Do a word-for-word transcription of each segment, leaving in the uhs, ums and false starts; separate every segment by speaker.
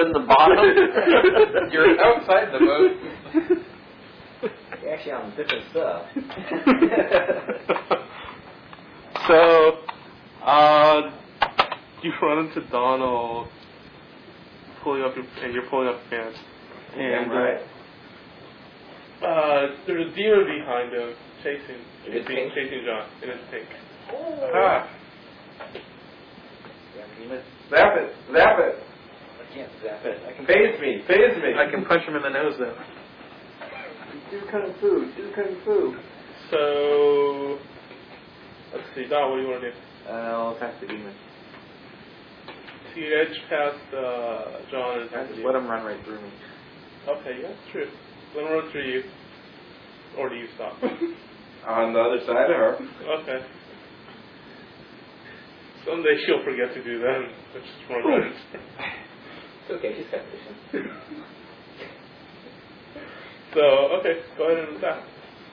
Speaker 1: in the bottom.
Speaker 2: You're outside the boat.
Speaker 3: You're actually on different stuff.
Speaker 4: So, uh, you run into Donald pulling up your, and you're pulling up your pants. And,
Speaker 3: yeah, right.
Speaker 4: uh, uh, there's a demon behind him chasing,
Speaker 3: It
Speaker 4: chasing,
Speaker 3: is
Speaker 4: chasing John, and it's pink.
Speaker 3: Oh.
Speaker 2: Ah.
Speaker 3: Yeah, demon.
Speaker 2: Zap it. Zap it.
Speaker 3: I can't zap it. I can
Speaker 2: Phase me. Phase me.
Speaker 1: I can punch him in the nose, though.
Speaker 3: do kung fu. Do kung fu.
Speaker 4: So, let's see, Don, what do you want to do?
Speaker 1: Uh, I'll attack the demon.
Speaker 4: So you edge past uh, John and
Speaker 1: I just let him run right through me.
Speaker 4: Okay, yeah, that's true. Let him run through you. Or do you stop?
Speaker 2: On the other side of her.
Speaker 4: Okay. Someday she'll forget to do that and just run right into her.
Speaker 3: It's okay. She's got vision.
Speaker 4: So, okay, go ahead and attack.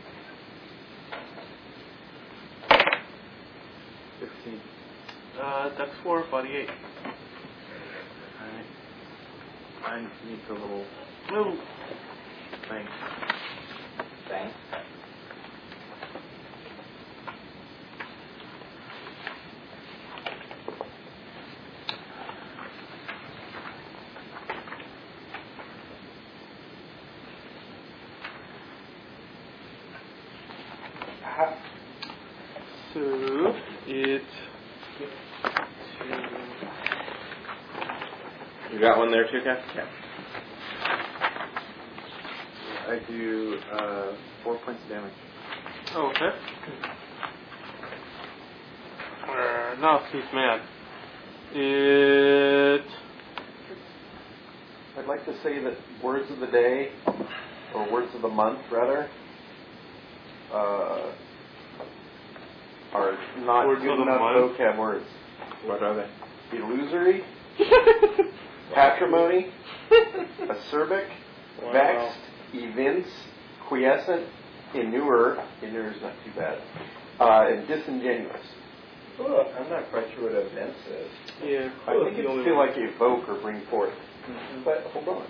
Speaker 1: fifteen.
Speaker 4: Uh, that's four, body eight.
Speaker 1: Alright. Mine needs a little
Speaker 4: Ooh.
Speaker 1: thing.
Speaker 3: Thanks.
Speaker 4: So, it...
Speaker 2: You got one there too, Ken?
Speaker 1: Yeah. I do uh, four points of damage.
Speaker 4: Okay. Uh, now he's mad. It...
Speaker 5: I'd like to say that words of the day, or words of the month rather, uh, are not
Speaker 4: Words
Speaker 5: good
Speaker 4: of the
Speaker 5: enough
Speaker 4: month?
Speaker 5: vocab words.
Speaker 2: What are they?
Speaker 5: Illusory, patrimony, acerbic,
Speaker 4: Wow.
Speaker 5: vexed, evince, quiescent, inure, inure is not too bad, uh, and disingenuous.
Speaker 3: Oh, I'm not quite sure what events is.
Speaker 4: Yeah,
Speaker 5: I think it's feel like evoke or bring forth.
Speaker 3: Mm-hmm.
Speaker 5: But hold on.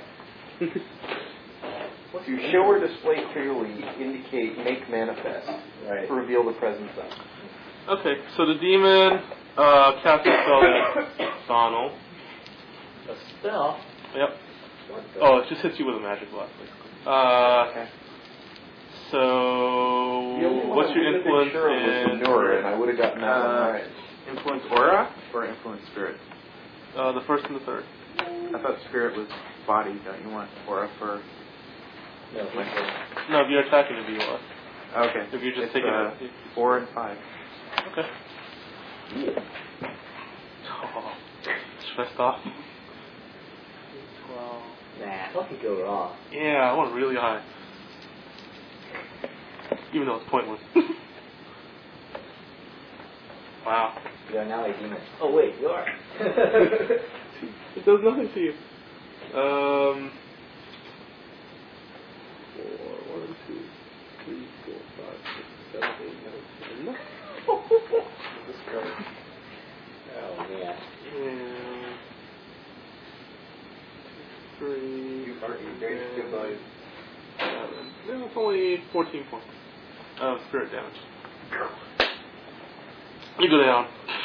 Speaker 5: To show or display clearly, indicate, make manifest,
Speaker 3: Right.
Speaker 5: to reveal the presence of.
Speaker 4: Okay, so the demon uh, casts a spell at Donald.
Speaker 3: A spell?
Speaker 4: Yep.
Speaker 3: What the?
Speaker 4: Oh, it just hits you with a magic blast, basically. Uh,
Speaker 5: Okay.
Speaker 4: so,
Speaker 5: The only one
Speaker 4: what's
Speaker 5: I
Speaker 4: your
Speaker 5: wouldn't have been
Speaker 4: influence
Speaker 5: sure of was
Speaker 4: in...
Speaker 5: Inure, and I would have gotten that one
Speaker 1: Uh,
Speaker 5: right.
Speaker 1: Influence aura or influence spirit?
Speaker 4: Uh, the first and the third.
Speaker 1: I thought spirit was body. Don't you want aura for?
Speaker 3: No, he said-
Speaker 4: No, if you're attacking, it'd be what?
Speaker 1: Okay.
Speaker 4: If you're just
Speaker 1: It's,
Speaker 4: taking
Speaker 1: uh,
Speaker 4: it.
Speaker 1: four and five.
Speaker 4: Okay. Oh, stressed off. twelve.
Speaker 3: Nah, don't think go wrong.
Speaker 4: Yeah, I want really high. Even though it's pointless. Wow.
Speaker 3: You are now a demon. Oh wait, you are.
Speaker 4: It does nothing to you. Um, four, one, two, three, four, five, six, seven, eight, nine, ten.
Speaker 3: This girl. Oh man.
Speaker 4: And three,
Speaker 5: You are a very good boy.
Speaker 4: seven. No, it's only fourteen points of spirit damage. You go down.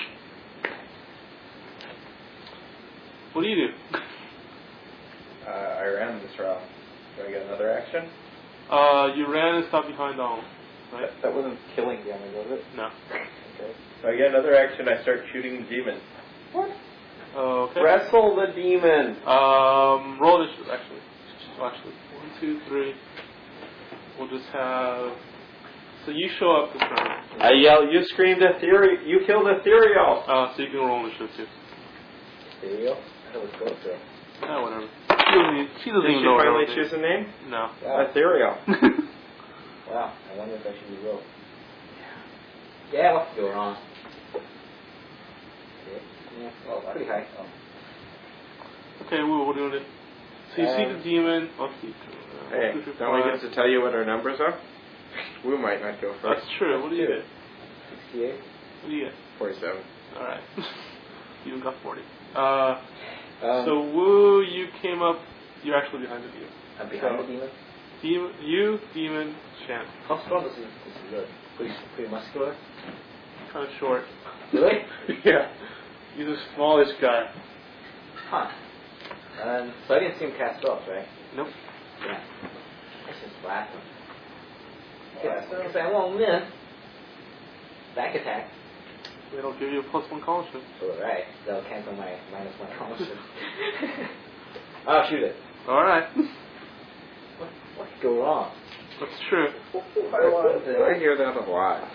Speaker 4: What do you do?
Speaker 2: Uh, I ran this route. Do I get another action?
Speaker 4: Uh, you ran and stopped behind Donald, right?
Speaker 5: That, that wasn't killing damage, was it?
Speaker 4: No.
Speaker 5: Okay.
Speaker 2: So I get another action. I start shooting the demon.
Speaker 4: Okay.
Speaker 5: Wrestle the demon.
Speaker 4: Um, roll initiative, actually. Oh, actually, one, two, three. We'll just have. So you show up this round.
Speaker 2: I yell, you screamed ethereal. You killed ethereal.
Speaker 4: Uh, so you can roll initiative too.
Speaker 3: Ethereal? That was close to.
Speaker 4: Ah, whatever. She doesn't, even- she doesn't
Speaker 2: Did
Speaker 4: even
Speaker 2: she
Speaker 4: know her
Speaker 2: finally
Speaker 4: own
Speaker 2: choose a name?
Speaker 4: name. No.
Speaker 3: Wow.
Speaker 2: Ethereal.
Speaker 3: Wow. I wonder if I should re-roll. Yeah, what's going on? Okay. Yeah. Oh, pretty high. Oh.
Speaker 4: Okay, well, what do you want to do? So you see
Speaker 3: Um,
Speaker 4: the demon. Oh, see. Uh,
Speaker 2: Hey,
Speaker 4: one, two, three,
Speaker 2: don't we
Speaker 4: five.
Speaker 2: get to tell you what our numbers are? We might not go first.
Speaker 4: That's true. What do you get?
Speaker 3: sixty-eight.
Speaker 4: What do you get?
Speaker 2: forty-seven.
Speaker 4: Alright. You got forty. Uh,
Speaker 3: Um,
Speaker 4: So Woo, you came up. You're actually behind the demon.
Speaker 3: I'm behind
Speaker 4: so,
Speaker 3: the demon.
Speaker 4: Demon, you, demon, Shan.
Speaker 3: How strong is this, this lizard? Pretty, pretty muscular.
Speaker 4: Kind of short.
Speaker 3: Really?
Speaker 4: Yeah. He's the smallest guy.
Speaker 3: Huh. Um, so I didn't see him cast off, right?
Speaker 4: Nope.
Speaker 3: Yeah. Let's just blast him. Because I won't miss. Back attack.
Speaker 4: It'll give you a plus one column shift.
Speaker 3: Alright. That'll cancel my minus one column shift. I'll shoot it.
Speaker 4: Alright.
Speaker 3: What, what could go wrong?
Speaker 4: That's true.
Speaker 2: I hear that a lot.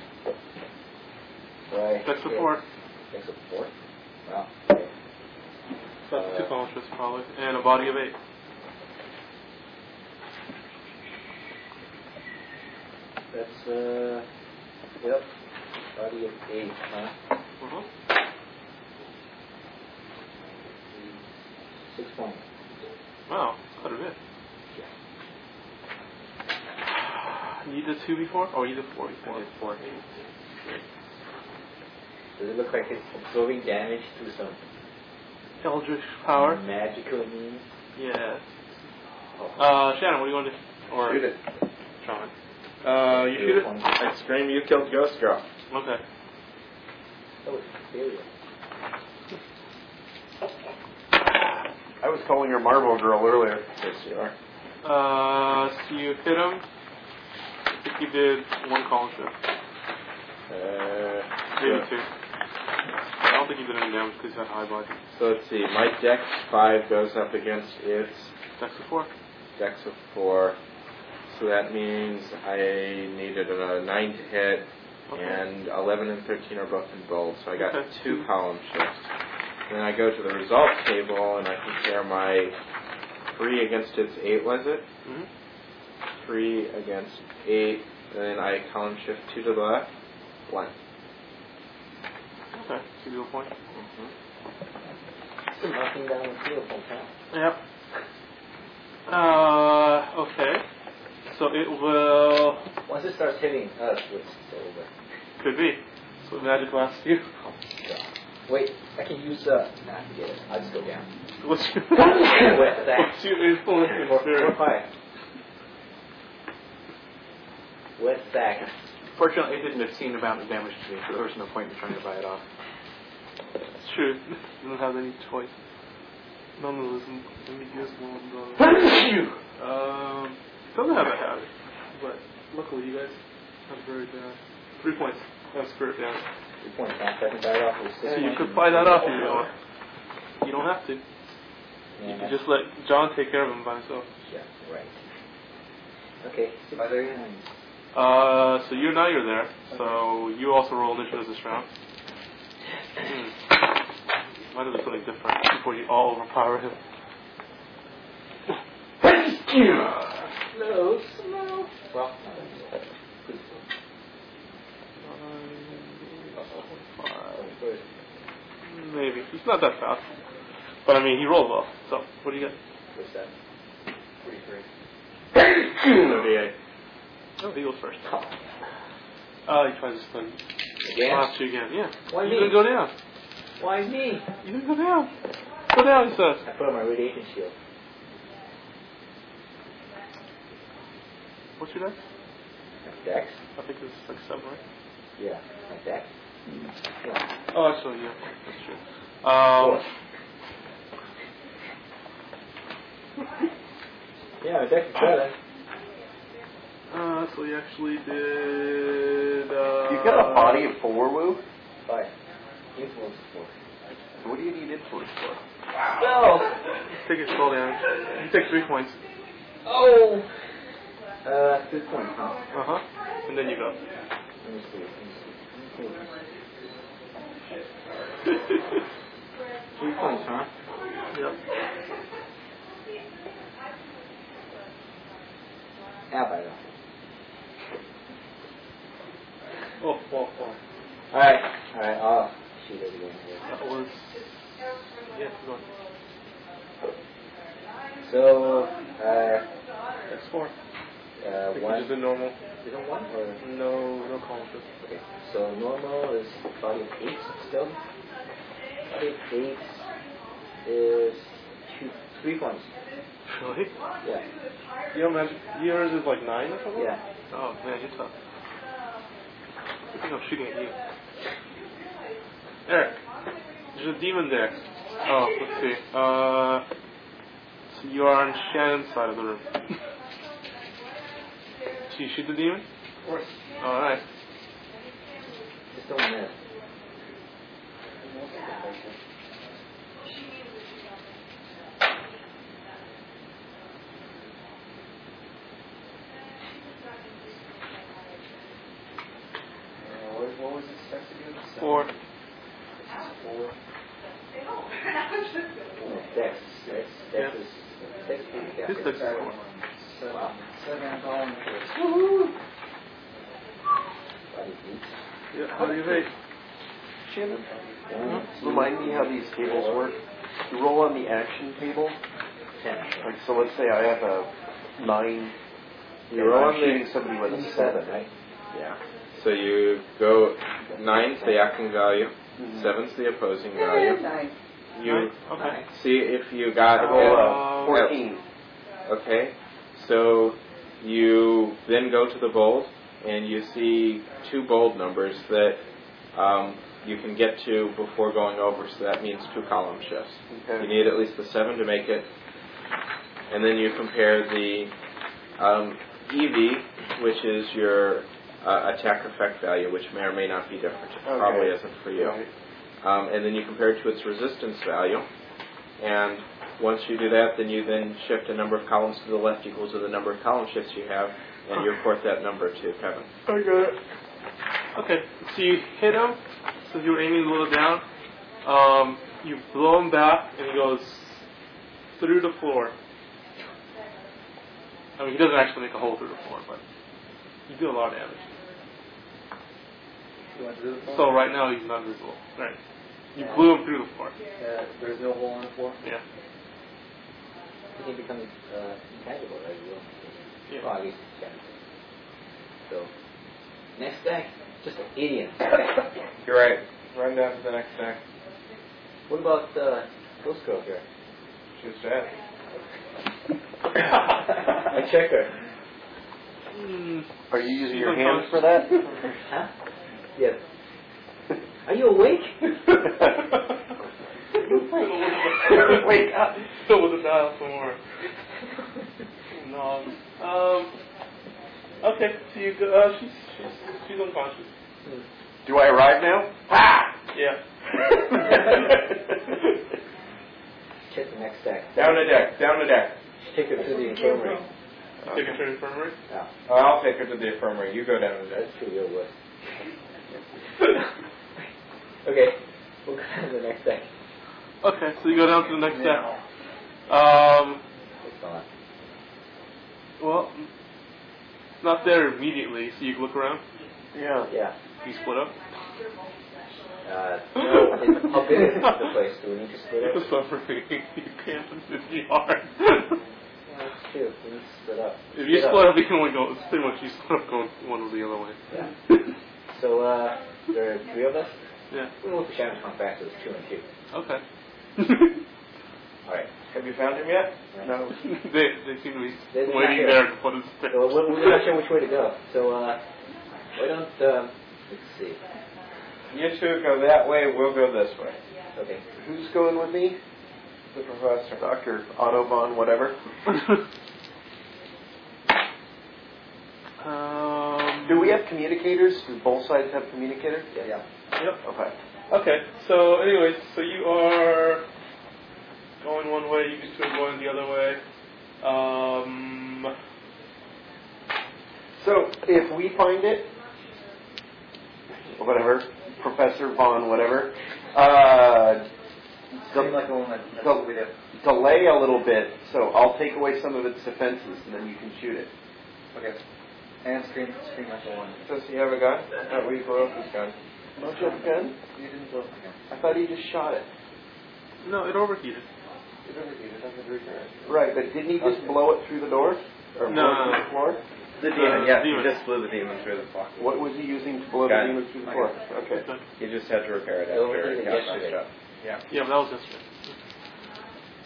Speaker 3: Right.
Speaker 4: That's the four.
Speaker 3: That's a four? Wow. Okay.
Speaker 4: So that's
Speaker 3: Uh,
Speaker 4: two column shifts probably. And a body of eight.
Speaker 3: That's, uh, yep. Body of eight, huh?
Speaker 4: Uh-huh.
Speaker 3: Six points.
Speaker 4: Wow, quite a bit. You did two before? Oh, you did four before.
Speaker 1: I did four.
Speaker 3: Does it look like it's absorbing damage through some
Speaker 4: Eldritch power?
Speaker 3: magical means?
Speaker 4: Yes.
Speaker 3: Oh.
Speaker 4: Uh, Shannon, what do you want to do? Or
Speaker 2: Shoot it.
Speaker 4: Sean? Uh, you shoot it?
Speaker 2: I scream, you killed Ghost Girl.
Speaker 4: Okay.
Speaker 3: Oh, there we go.
Speaker 5: I was calling her Marble Girl earlier.
Speaker 2: Yes, you are.
Speaker 4: Uh, so you hit him. I think you did one column shift.
Speaker 2: Uh,
Speaker 4: Maybe
Speaker 2: yeah.
Speaker 4: two. I don't think you did any damage because you had high body.
Speaker 2: So let's see. My Dex five goes up against its
Speaker 4: Dex of four.
Speaker 2: Dex of four. So that means I needed a nine to hit,
Speaker 4: Okay.
Speaker 2: and eleven and thirteen are both in bold. So I got
Speaker 4: Okay.
Speaker 2: two column shifts. Then I go to the results table and I compare my three against its eight. Was it?
Speaker 4: Mm-hmm.
Speaker 2: Three against eight. Then I column shift two to the left. One.
Speaker 4: Okay. Give you a point.
Speaker 3: Still knocking down the field from town.
Speaker 4: Yep. Uh, okay. So it will...
Speaker 3: Once it starts hitting us, it's over.
Speaker 4: Could be. So magic lasts you.
Speaker 3: Oh, God. Wait, I can use, uh, nah, forget it. I'll just go down.
Speaker 4: What's your...
Speaker 3: What's that?
Speaker 4: What's your influence in
Speaker 3: Four,
Speaker 4: spirit?
Speaker 3: four, five. Wet sack.
Speaker 1: Fortunately, it didn't have seen amount of damage to me, so there was no point in trying to buy it off.
Speaker 4: It's true. You don't have any choice. None of this. Let me guess one. though. Um, doesn't have a habit, but luckily you guys have very bad. Three points. Have spirit damage.
Speaker 3: Three points. Now, if I can buy it off with six
Speaker 4: So you
Speaker 3: points.
Speaker 4: could buy that off if you want. You don't have to.
Speaker 3: Yeah,
Speaker 4: You can
Speaker 3: that's-
Speaker 4: just let John take care of him by himself.
Speaker 3: Yeah, right. Okay. Six, nine.
Speaker 4: Uh, so you now you're there. So you also roll initiative this round. Hmm. Might have been something different before you all overpower him.
Speaker 3: Slow, slow. Well, pretty slow.
Speaker 4: Five. Maybe. He's not that fast. But I mean, he rolled well. So, what do you get?
Speaker 3: What's that?
Speaker 1: forty-three.
Speaker 2: thirty-eight.
Speaker 4: Oh, he goes first.
Speaker 3: Oh.
Speaker 4: Uh, he tries to stun.
Speaker 3: Again?
Speaker 4: Blast you again. Yeah.
Speaker 3: Why
Speaker 4: you
Speaker 3: me?
Speaker 4: didn't go down.
Speaker 3: Why me?
Speaker 4: You didn't go down. Go down, he says.
Speaker 3: I put on my radiation shield.
Speaker 4: What's your dex?
Speaker 3: Dex?
Speaker 4: I think it's like seven, right?
Speaker 3: Yeah, my dex. Yeah.
Speaker 4: Oh, actually, yeah. That's true. Um,
Speaker 3: Yeah, my dex is better.
Speaker 4: uh, so he actually did. Uh,
Speaker 5: You've got a body of four, Woo?
Speaker 3: Five. Influence four.
Speaker 5: What do you need influence for?
Speaker 3: No!
Speaker 4: Take your skull damage. You take three points.
Speaker 3: Oh! Uh, two points, huh?
Speaker 4: Uh huh. And then you go.
Speaker 3: Let me see. Let me see. Three points, huh?
Speaker 4: Yep.
Speaker 3: How about that?
Speaker 4: Oh, oh, oh.
Speaker 3: Alright, alright, I'll shoot it again here.
Speaker 4: That was. Yeah, go on.
Speaker 3: So, uh,
Speaker 4: That's four.
Speaker 3: uh,
Speaker 4: I think
Speaker 3: one.
Speaker 4: you just did normal.
Speaker 3: Is it one or?
Speaker 4: No, no column shift.
Speaker 3: Okay, so normal is body of eight still. Body of eight. is two, three points.
Speaker 4: Really?
Speaker 3: Yeah.
Speaker 4: You don't imagine yours is like nine or something?
Speaker 3: Yeah.
Speaker 4: Oh man, you're tough. I think I'm shooting at you. Eric, there's a demon there. Oh, let's see. Uh, so you are on Shannon's side of the room. Do you shoot the demon?
Speaker 3: Of course.
Speaker 4: Alright.
Speaker 3: Just don't miss.
Speaker 5: Uh, what, what was the specs again?
Speaker 4: Four.
Speaker 5: Four.
Speaker 3: Dex. Dex. Dex is. Dex is.
Speaker 4: His dex is four.
Speaker 3: Wow.
Speaker 5: Seven column.
Speaker 3: Body beats.
Speaker 4: Yeah, how do you rate?
Speaker 5: Shannon, remind me how these tables work. You roll on the action table.
Speaker 3: Ten.
Speaker 5: Like, so let's say I have a nine.
Speaker 2: You
Speaker 5: and
Speaker 2: roll
Speaker 5: I'm
Speaker 2: on
Speaker 5: shooting
Speaker 2: the
Speaker 5: somebody with a seven.
Speaker 3: Right?
Speaker 2: yeah. So you go nine's the acting value, seven's the opposing value. You
Speaker 4: Okay.
Speaker 2: see if you got
Speaker 5: I roll
Speaker 4: Uh,
Speaker 5: a fourteen.
Speaker 2: Okay, so you then go to the bold, and you see two bold numbers that um, you can get to before going over, so that means two column shifts.
Speaker 5: Okay.
Speaker 2: You need at least a seven to make it, and then you compare the um, E V, which is your uh, attack effect value, which may or may not be different. It
Speaker 5: Okay.
Speaker 2: probably isn't for you.
Speaker 5: Right.
Speaker 2: Um, and then you compare it to its resistance value, and once you do that, then you then shift a number of columns to the left equal to the number of column shifts you have, and you report that number to Kevin.
Speaker 4: I got it. Okay, so you hit him, so you were aiming a little down. Um, you blow him back, and he goes through the floor. I mean, he doesn't actually make a hole through the floor, but you do a lot of damage.
Speaker 1: You want to do the floor?
Speaker 4: So right now he's not visible. Right. You blew him through the floor.
Speaker 1: Uh, there's no hole on the floor?
Speaker 4: Yeah.
Speaker 3: He can become uh, intangible, right? You will.
Speaker 4: Yeah.
Speaker 3: Well, at least he can. So, next deck, just an idiot.
Speaker 2: You're right. Run down to the next deck.
Speaker 3: What about uh, Ghost Girl here?
Speaker 2: She's dead.
Speaker 3: I check her.
Speaker 4: Mm.
Speaker 5: Are you using
Speaker 4: She's
Speaker 5: your hands for that?
Speaker 3: Huh? Yes. Are you awake?
Speaker 5: Wake up.
Speaker 4: Still with the dial some more. No. Um. Okay, so you go. Uh, she's she's she's unconscious.
Speaker 5: Do I arrive now? Ha!
Speaker 4: Yeah.
Speaker 3: Check the next deck.
Speaker 2: Down the deck. Down the deck.
Speaker 3: Take her to the infirmary.
Speaker 4: You take her to the infirmary.
Speaker 3: Yeah.
Speaker 2: Oh, I'll take her to the infirmary. You go down the deck.
Speaker 3: That's true, you're worse. Okay, we'll go to the next deck.
Speaker 4: Okay, so you go down to the next deck. Um.
Speaker 3: It's on.
Speaker 4: Well, not there immediately, so you can look around.
Speaker 5: Yeah.
Speaker 3: Yeah.
Speaker 4: You split up.
Speaker 3: Uh, no, it's, how big is the place? Do we need to split
Speaker 4: It's
Speaker 3: it?
Speaker 4: suffering. You can't. It's hard.
Speaker 3: Yeah, that's true. We need to split up.
Speaker 4: If you split up, you can only go. It's pretty much you split up going one or the other way.
Speaker 3: Yeah. So, uh, there are three of us.
Speaker 4: Yeah.
Speaker 3: We'll move to Shannon's come back, so it's two and two.
Speaker 4: Okay.
Speaker 3: Alright.
Speaker 2: Have you found him yet?
Speaker 5: No.
Speaker 4: they they seem to be
Speaker 3: They're not
Speaker 4: waiting
Speaker 3: here.
Speaker 4: there to put his stick.
Speaker 3: So we're, we're not sure which way to go. So, uh, why don't, um, let's see.
Speaker 2: You two go that way. We'll go this way.
Speaker 3: Okay.
Speaker 5: Who's going with me?
Speaker 2: The professor.
Speaker 5: Doctor Autobahn, whatever.
Speaker 4: um,
Speaker 5: Do we have communicators? Do both sides have communicators?
Speaker 3: Yeah. yeah.
Speaker 4: Yep.
Speaker 5: Okay.
Speaker 4: Okay. So, anyways, so you are going one way. You two are going the other way. Um.
Speaker 5: So, if we find it, whatever, Professor Vaughn, whatever, uh,
Speaker 1: Seemed like a woman. That's
Speaker 5: Del-
Speaker 1: what we do.
Speaker 5: delay a little bit, so I'll take away some of its defenses, and then you can shoot it.
Speaker 1: Okay. And scream, scream like a woman.
Speaker 2: Does he have a gun? I thought we blew up his gun.
Speaker 5: Don't you have a gun?
Speaker 1: You didn't blow the gun.
Speaker 5: I thought he just shot it.
Speaker 4: No, it overheated.
Speaker 1: You never did. It doesn't return.
Speaker 5: Right, but didn't he just blow it through the door? Or
Speaker 4: No.
Speaker 5: blow it through the floor?
Speaker 2: The
Speaker 4: demon, yes, he
Speaker 2: just blew the demon through the floor.
Speaker 5: What was he using to blow
Speaker 2: Gun.
Speaker 5: the demon through the floor? Okay.
Speaker 2: He just had to repair it
Speaker 3: It
Speaker 2: after
Speaker 3: overheated
Speaker 2: it got
Speaker 3: yesterday.
Speaker 2: messed up. Yeah.
Speaker 4: Yeah, but that was yesterday.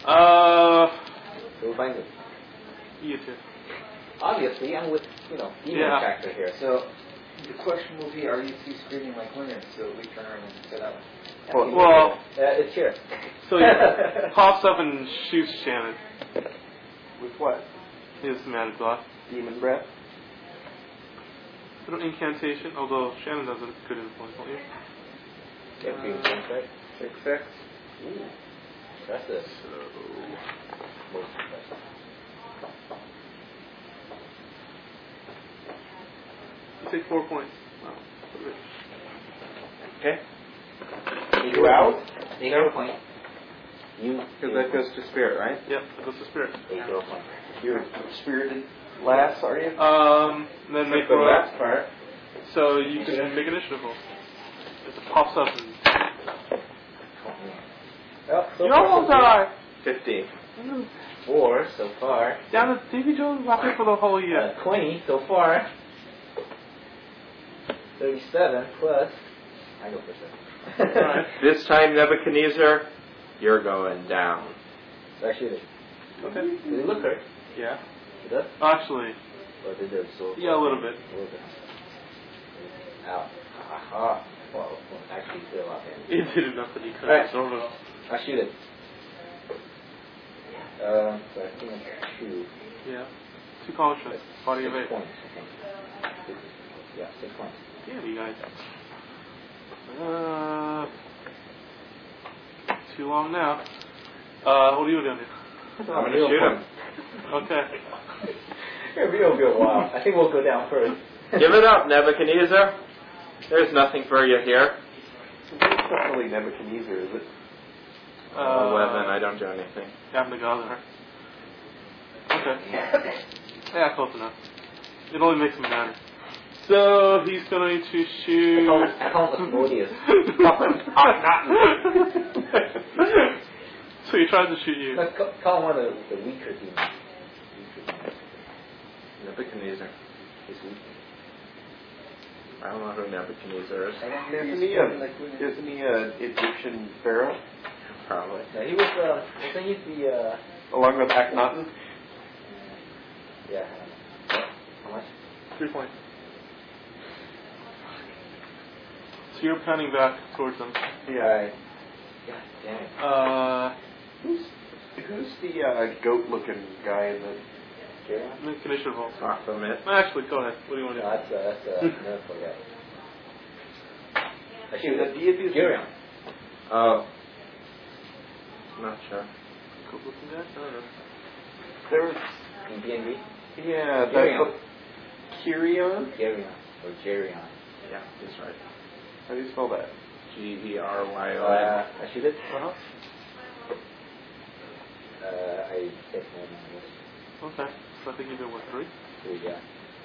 Speaker 4: Uh,
Speaker 3: So we'll find it.
Speaker 4: you too.
Speaker 3: Obviously, I'm with, you know, demon
Speaker 4: Yeah.
Speaker 3: factor here.
Speaker 1: So the question will be, are you two screaming like women? So we turn around and sit up.
Speaker 4: Well, well
Speaker 3: uh, it's here.
Speaker 4: so he pops up and shoots Shannon.
Speaker 5: With what?
Speaker 4: His magic block.
Speaker 5: Demon breath?
Speaker 4: Little incantation, although Shannon does a good influence, don't you?
Speaker 3: Yeah, three points, right?
Speaker 1: Six, six.
Speaker 3: Ooh. That's it.
Speaker 4: So,
Speaker 3: Most impressive.
Speaker 4: you take four points. Wow.
Speaker 1: Okay.
Speaker 5: You out?
Speaker 3: They hero point. You.
Speaker 1: Because that goes to spirit, right?
Speaker 4: Yep, that goes to spirit.
Speaker 3: A hero point.
Speaker 5: You're spirited last, are you?
Speaker 4: Um, then make
Speaker 1: the
Speaker 4: roll.
Speaker 1: last part.
Speaker 4: So you can make initiative roll. It pops up and
Speaker 3: Well, so
Speaker 4: you
Speaker 3: far,
Speaker 4: almost
Speaker 3: so good.
Speaker 4: die.
Speaker 1: Fifteen.
Speaker 3: Four so far.
Speaker 4: Down to Davy Jones laughing for the whole year.
Speaker 3: Uh, Twenty so far. Thirty-seven plus. I go for seven.
Speaker 4: Alright.
Speaker 2: This time, Nebuchadnezzar, you're going down.
Speaker 3: So I shoot it.
Speaker 4: Okay.
Speaker 3: Did it look hurt?
Speaker 4: Yeah.
Speaker 3: It does?
Speaker 4: Actually,
Speaker 3: Or did it so?
Speaker 4: yeah, a little bit.
Speaker 3: A little bit. Ow. Aha. Well, well, actually, did a lot of damage.
Speaker 4: It did enough that he couldn't
Speaker 3: Alright.
Speaker 4: absorb it all.
Speaker 3: I shoot it. Um, so I think it's two.
Speaker 4: Yeah. Two college shots. Body
Speaker 3: six
Speaker 4: of eight.
Speaker 3: points, I think. Six- Yeah, six points.
Speaker 4: Damn, you guys. Uh, too long now. Uh, what are you doing here?
Speaker 2: I'm going to shoot him.
Speaker 4: Okay.
Speaker 3: It'll be a while. I think we'll go down first.
Speaker 2: Give it up, Nebuchadnezzar. There's nothing for you here.
Speaker 5: It's not really Nebuchadnezzar, is it?
Speaker 4: Uh,
Speaker 2: Eleven, I don't do anything.
Speaker 4: Abnegazar. Okay. Yeah, close enough. It only makes him matter. So he's going to
Speaker 3: I
Speaker 4: shoot.
Speaker 3: call it, I call it Asmodeus.
Speaker 4: So he tries to shoot you.
Speaker 3: Let's call, call him one of the, the weaker demons. Weaker demons.
Speaker 2: Nebuchadnezzar.
Speaker 3: He's weak.
Speaker 2: I don't know who Nebuchadnezzar is.
Speaker 5: Isn't he, a, isn't he an Egyptian pharaoh?
Speaker 2: Probably.
Speaker 3: No, he was, uh, wasn't he the, uh,
Speaker 5: Along with Akhenaten?
Speaker 3: yeah, how much?
Speaker 4: Three points. So you're panning back towards them.
Speaker 5: Yeah.
Speaker 3: Alright. God damn it.
Speaker 4: Uh,
Speaker 5: Who's, who's the uh, goat-looking guy in the...
Speaker 3: Carry on?
Speaker 4: make initiative roll.
Speaker 2: Baphomet.
Speaker 4: Actually, go ahead. What do you want
Speaker 3: No,
Speaker 4: to do?
Speaker 3: that's, uh, that's, uh, miracle guy. I shoot
Speaker 5: The
Speaker 3: it.
Speaker 5: deity
Speaker 3: Gurion.
Speaker 2: Oh. Not sure.
Speaker 4: Good looking guy? I don't know.
Speaker 5: There was...
Speaker 3: In D and D?
Speaker 5: Yeah, that's...
Speaker 3: Gurion.
Speaker 5: Kyrion?
Speaker 3: Gurion. Or Gerion.
Speaker 2: Yeah, he's right.
Speaker 5: How do you spell that?
Speaker 2: G E R Y O N.
Speaker 3: Uh, I shoot it.
Speaker 4: Uh-huh.
Speaker 3: Uh, I hit more than this.
Speaker 4: Okay. So I think you did what, three?
Speaker 3: Three, yeah.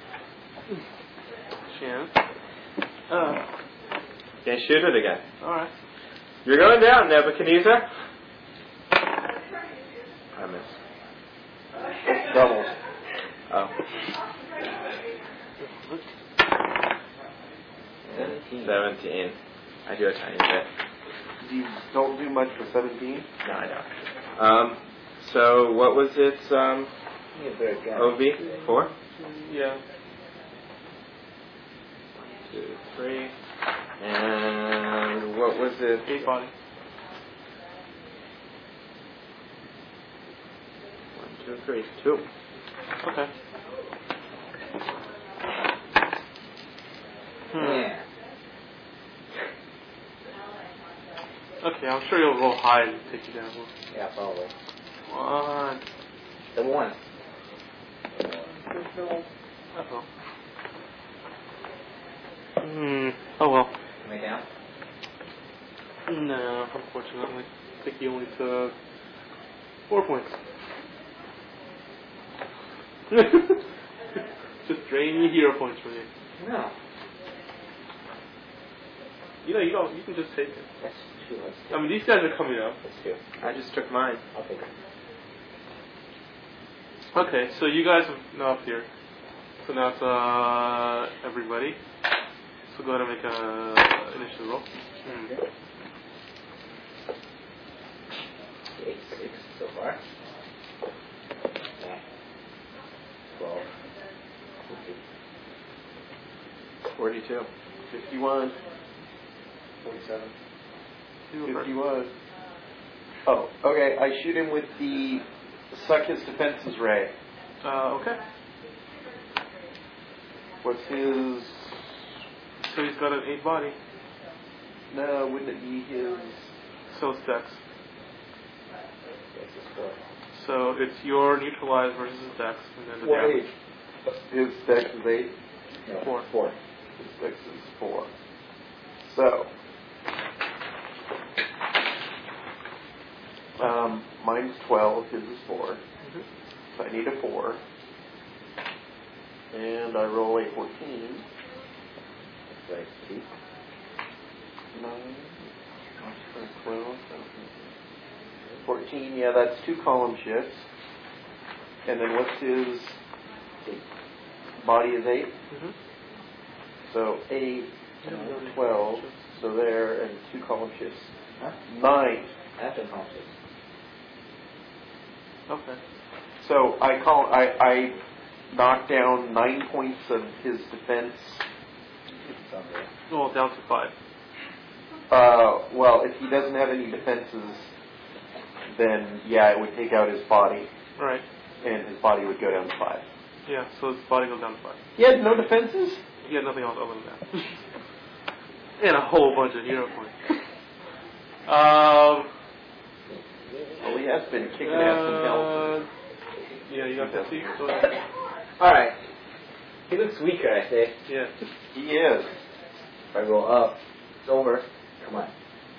Speaker 4: Shannon. Uh,
Speaker 2: Can't shoot it again.
Speaker 4: alright.
Speaker 2: You're going down, Nebuchadnezzar. I miss.
Speaker 5: Doubles.
Speaker 2: Oh.
Speaker 3: Seventeen.
Speaker 2: Seventeen. I do a tiny bit.
Speaker 5: You don't do much for seventeen?
Speaker 2: No, I don't. Um, so what was its um,
Speaker 3: Give me a better gun.
Speaker 2: O V? Four?
Speaker 4: Yeah.
Speaker 2: Two, three. And what was it?
Speaker 4: Eight body.
Speaker 2: One, two, three. Two.
Speaker 4: Okay. Hmm.
Speaker 3: Yeah.
Speaker 4: Okay, I'm sure you'll roll high and take you down.
Speaker 3: Yeah, probably.
Speaker 4: One.
Speaker 3: The one.
Speaker 4: Uh-oh. Hmm. Oh well.
Speaker 3: Am I down?
Speaker 4: No, unfortunately. I think you only took four points. Just drain your hero points from you.
Speaker 3: No.
Speaker 4: You know, you don't. You can just take it.
Speaker 3: That's true. That's
Speaker 4: I mean, these guys are coming up.
Speaker 3: That's true.
Speaker 2: I just took mine.
Speaker 3: I'll take it.
Speaker 4: Okay, so you guys are now up here. So now it's uh everybody. So go ahead and make a initiative roll. Hmm.
Speaker 3: Okay, six so far. Yeah. Twelve.
Speaker 5: Forty-two. Fifty-one.
Speaker 1: Forty-seven.
Speaker 5: Fifty-one. Oh, okay. I shoot him with the suck his defenses ray.
Speaker 4: Uh, okay.
Speaker 5: What's his?
Speaker 4: So he's got an eight body.
Speaker 5: No, wouldn't it be his?
Speaker 4: So it's dex.
Speaker 3: This is four.
Speaker 4: So it's your neutralize versus his dex, and then the
Speaker 3: Four
Speaker 4: damage.
Speaker 3: eight.
Speaker 5: His dex is eight.
Speaker 3: No,
Speaker 4: Four.
Speaker 3: Four.
Speaker 5: His dex is four. So, um, mine's twelve. His is four.
Speaker 4: Mm-hmm.
Speaker 5: So I need a four. And I roll a fourteen.
Speaker 3: That's right. Two.
Speaker 5: Nine. twelve. fourteen. Yeah, that's two column shifts. And then what's his
Speaker 3: Eight.
Speaker 5: body is eight?
Speaker 4: Mm-hmm.
Speaker 5: So eight, twelve. So there, and two column shifts.
Speaker 3: Huh?
Speaker 5: Nine.
Speaker 3: After conscious.
Speaker 4: Okay.
Speaker 5: So I call I I knock down nine points of his defense.
Speaker 4: Well, down to five.
Speaker 5: Uh, well, if he doesn't have any defenses, then yeah, it would take out his body,
Speaker 4: Right.
Speaker 5: and his body would go down to five.
Speaker 4: Yeah, so his body goes down to five.
Speaker 5: He had no defenses?
Speaker 4: He had nothing else other than that. And a whole bunch of hero points. Um,
Speaker 5: Well, he has been kicking ass in hell.
Speaker 4: uh, yeah, you got fifty. Go ahead.
Speaker 3: Alright. He looks weaker, I say.
Speaker 4: Yeah.
Speaker 5: He is.
Speaker 3: If I go up, it's over. Come on.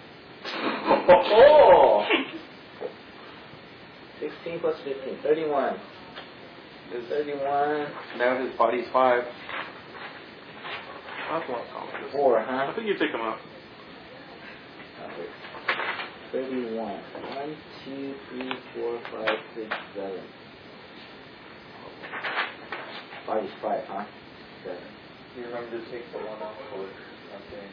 Speaker 3: Oh! sixteen plus fifteen. thirty-one.
Speaker 5: His,
Speaker 3: thirty-one.
Speaker 5: now his body's five.
Speaker 4: That's a lot of confidence.
Speaker 3: Four,
Speaker 4: I
Speaker 3: huh?
Speaker 4: think you take him out.
Speaker 3: thirty-one. One, two, three, four, five, six, seven. Body's five, huh? Seven.
Speaker 1: You remember to take the one off for something.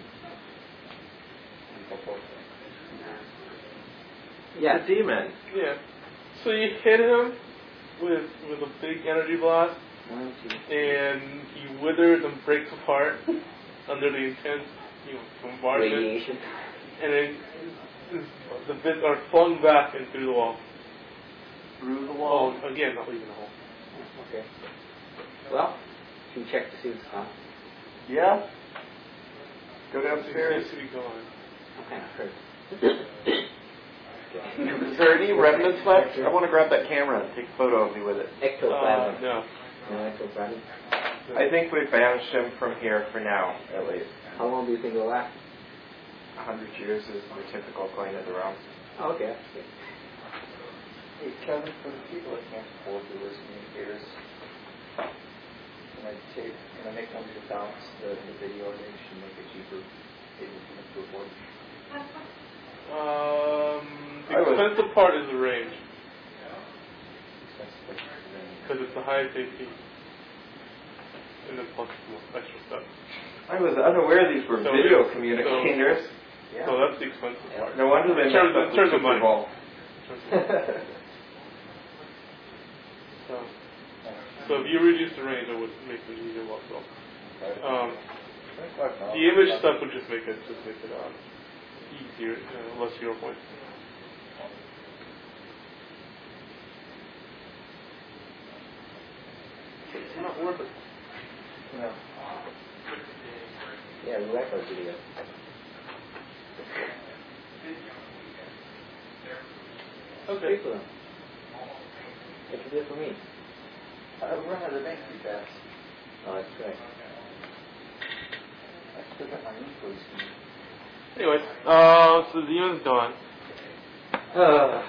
Speaker 3: Yeah.
Speaker 2: The demon.
Speaker 4: Yeah. So you hit him with with a big energy blast,
Speaker 3: One, two.
Speaker 4: and he withers and breaks apart under the intense, you know, bombardment.
Speaker 3: Radiation.
Speaker 4: And then the bits are flung back and through the wall.
Speaker 5: Through the
Speaker 4: Well,
Speaker 5: wall.
Speaker 4: again, not leaving the hole.
Speaker 3: Okay. Well, can you check to see what's on?
Speaker 5: Yeah? Go
Speaker 4: It
Speaker 5: downstairs.
Speaker 4: seems to be gone.
Speaker 3: I'm kind of hurt.
Speaker 5: Is there any remnants left? I want to grab that camera and take a photo of me with it.
Speaker 4: Uh,
Speaker 3: Ectoplasm.
Speaker 4: no.
Speaker 3: No ectoplasm.
Speaker 2: I think we've banished him from here for now, at least.
Speaker 3: How long do you think it'll last?
Speaker 2: A hundred years is the typical coin of the realm.
Speaker 3: Oh, okay. okay.
Speaker 1: Hey, Kevin, for the people that can't afford the list communicators, can I take, can I make one to balance the, the video image and make it cheaper? Maybe we can improve one.
Speaker 4: Um, the
Speaker 5: I would-
Speaker 4: expensive part is the range,
Speaker 1: Expensive, but then
Speaker 4: because it's the highest A P. And then plus more extra stuff.
Speaker 2: I was unaware these were
Speaker 4: So
Speaker 2: video
Speaker 4: it-
Speaker 2: communicators.
Speaker 1: yeah.
Speaker 4: So that's the expensive part.
Speaker 2: No wonder they
Speaker 4: In terms
Speaker 2: messed
Speaker 4: of-
Speaker 2: up
Speaker 4: in terms
Speaker 2: the
Speaker 4: of
Speaker 2: Super
Speaker 4: money.
Speaker 2: Bowl.
Speaker 4: So, so if you reduce the range, it would make it easier to walk Um, the image stuff would just make it just make it um, easier, uh, less hero points. It's not worth it.
Speaker 1: No.
Speaker 3: Yeah, we like our video.
Speaker 4: Okay.
Speaker 3: Pay for them. They can do it for me.
Speaker 1: I run out of bank too fast.
Speaker 3: Oh, that's right.
Speaker 1: I still got my infos.
Speaker 4: Anyways, uh, so the demon's done.
Speaker 3: Uh,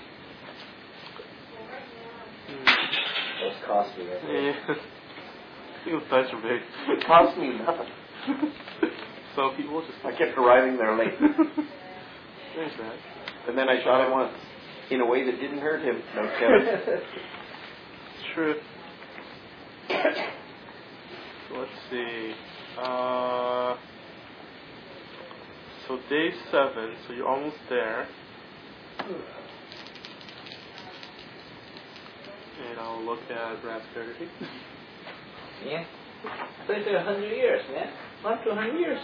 Speaker 4: Hmm.
Speaker 3: that was costly, I think.
Speaker 4: Yeah. I think those dice are big.
Speaker 5: It cost me nothing.
Speaker 4: So people just
Speaker 5: I kept arriving there late.
Speaker 4: There's that.
Speaker 5: And then I shot him once. In a way that didn't hurt him. No kidding.
Speaker 4: It's true. So let's see. Uh, so day seven, so you're almost there. and I'll look at raspberry.
Speaker 3: Yeah. It's been a hundred years, man. One to a hundred years.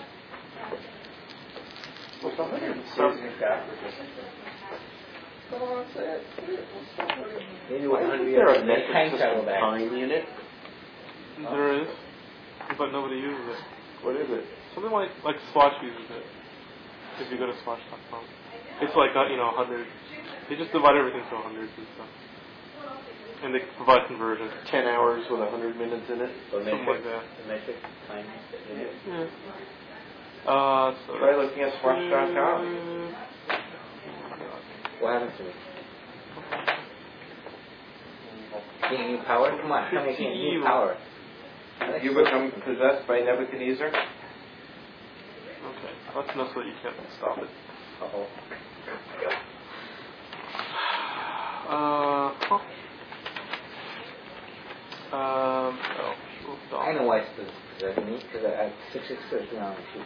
Speaker 1: Well, somebody says in Africa. Come on, say it.
Speaker 3: Maybe
Speaker 5: Why
Speaker 3: one hundred
Speaker 5: isn't there
Speaker 3: years.
Speaker 5: a
Speaker 3: They
Speaker 5: metric
Speaker 3: time travel
Speaker 5: system
Speaker 3: back.
Speaker 5: time unit?
Speaker 4: There is, but nobody uses it.
Speaker 5: What is it?
Speaker 4: Something like like Swatch uses it. If you go to swatch dot com, it's like uh, you know a hundred. They just divide everything to hundreds and stuff, and they provide conversions.
Speaker 5: Ten hours with a hundred minutes in it.
Speaker 3: Or
Speaker 4: Something like that.
Speaker 3: The metric time.
Speaker 4: Yeah. Uh, so
Speaker 5: Try looking at swatch dot com.
Speaker 3: What happened to me? Getting new power? Come on, how many getting new power?
Speaker 5: You become possessed by Nebuchadnezzar?
Speaker 4: Okay, that's enough so that you can't stop it.
Speaker 3: Uh-oh.
Speaker 4: Uh, huh. Um, oh, we'll stop.
Speaker 3: I know why it's possessing me, because I have six six six now on the shoot.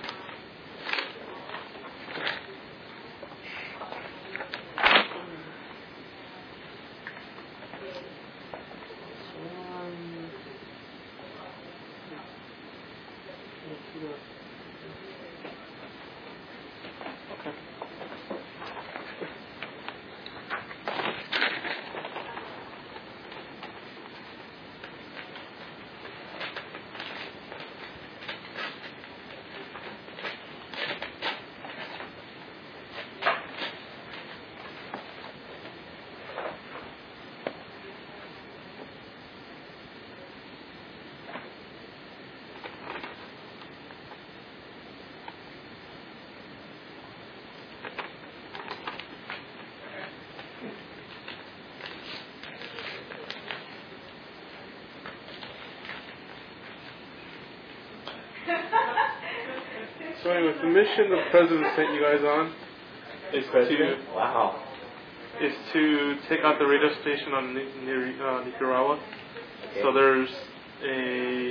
Speaker 4: So anyway, the mission the president sent you guys on is to
Speaker 3: Wow.
Speaker 4: is to take out the radio station on Ni- Ni- uh, Nicaragua.
Speaker 3: Okay.
Speaker 4: So there's a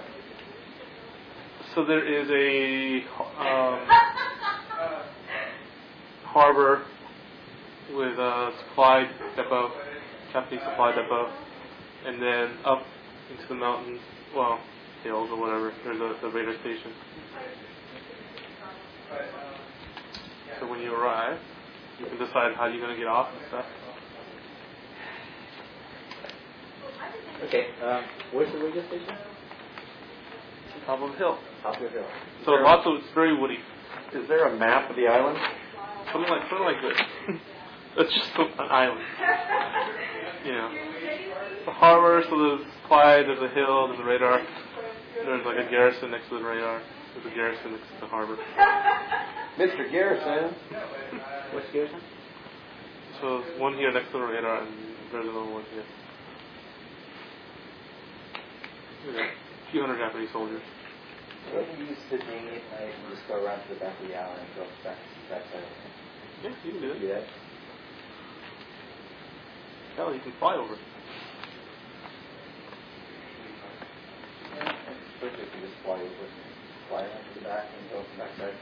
Speaker 4: so there is a um, harbor with a supply depot, Japanese supply depot, and then up into the mountains, well, hills or whatever. There's a the radar station. So when you arrive, you can decide how you're going to get off and stuff.
Speaker 3: Okay, um, where's the radio station?
Speaker 4: Top of a hill.
Speaker 3: Top of the hill.
Speaker 4: So lots of, it's very woody.
Speaker 5: Is there a map of the island?
Speaker 4: Something like, something like this. It's just an island. You know. It's a harbor, so there's supply, there's a hill, there's a radar. There's like a garrison next to the radar. There's a garrison next to the harbor.
Speaker 5: Mister Garrison.
Speaker 3: What's Garrison?
Speaker 4: So there's one here next to the radar, and there's another one here. There's a few hundred Japanese soldiers.
Speaker 1: What do you use the dinghy at night and just go around to the back of the island and go back back side?
Speaker 4: Yeah, you can do that.
Speaker 1: Do that?
Speaker 4: Hell, you can fly over.
Speaker 1: Yeah, especially if you just fly over, fly around to the back and go back side.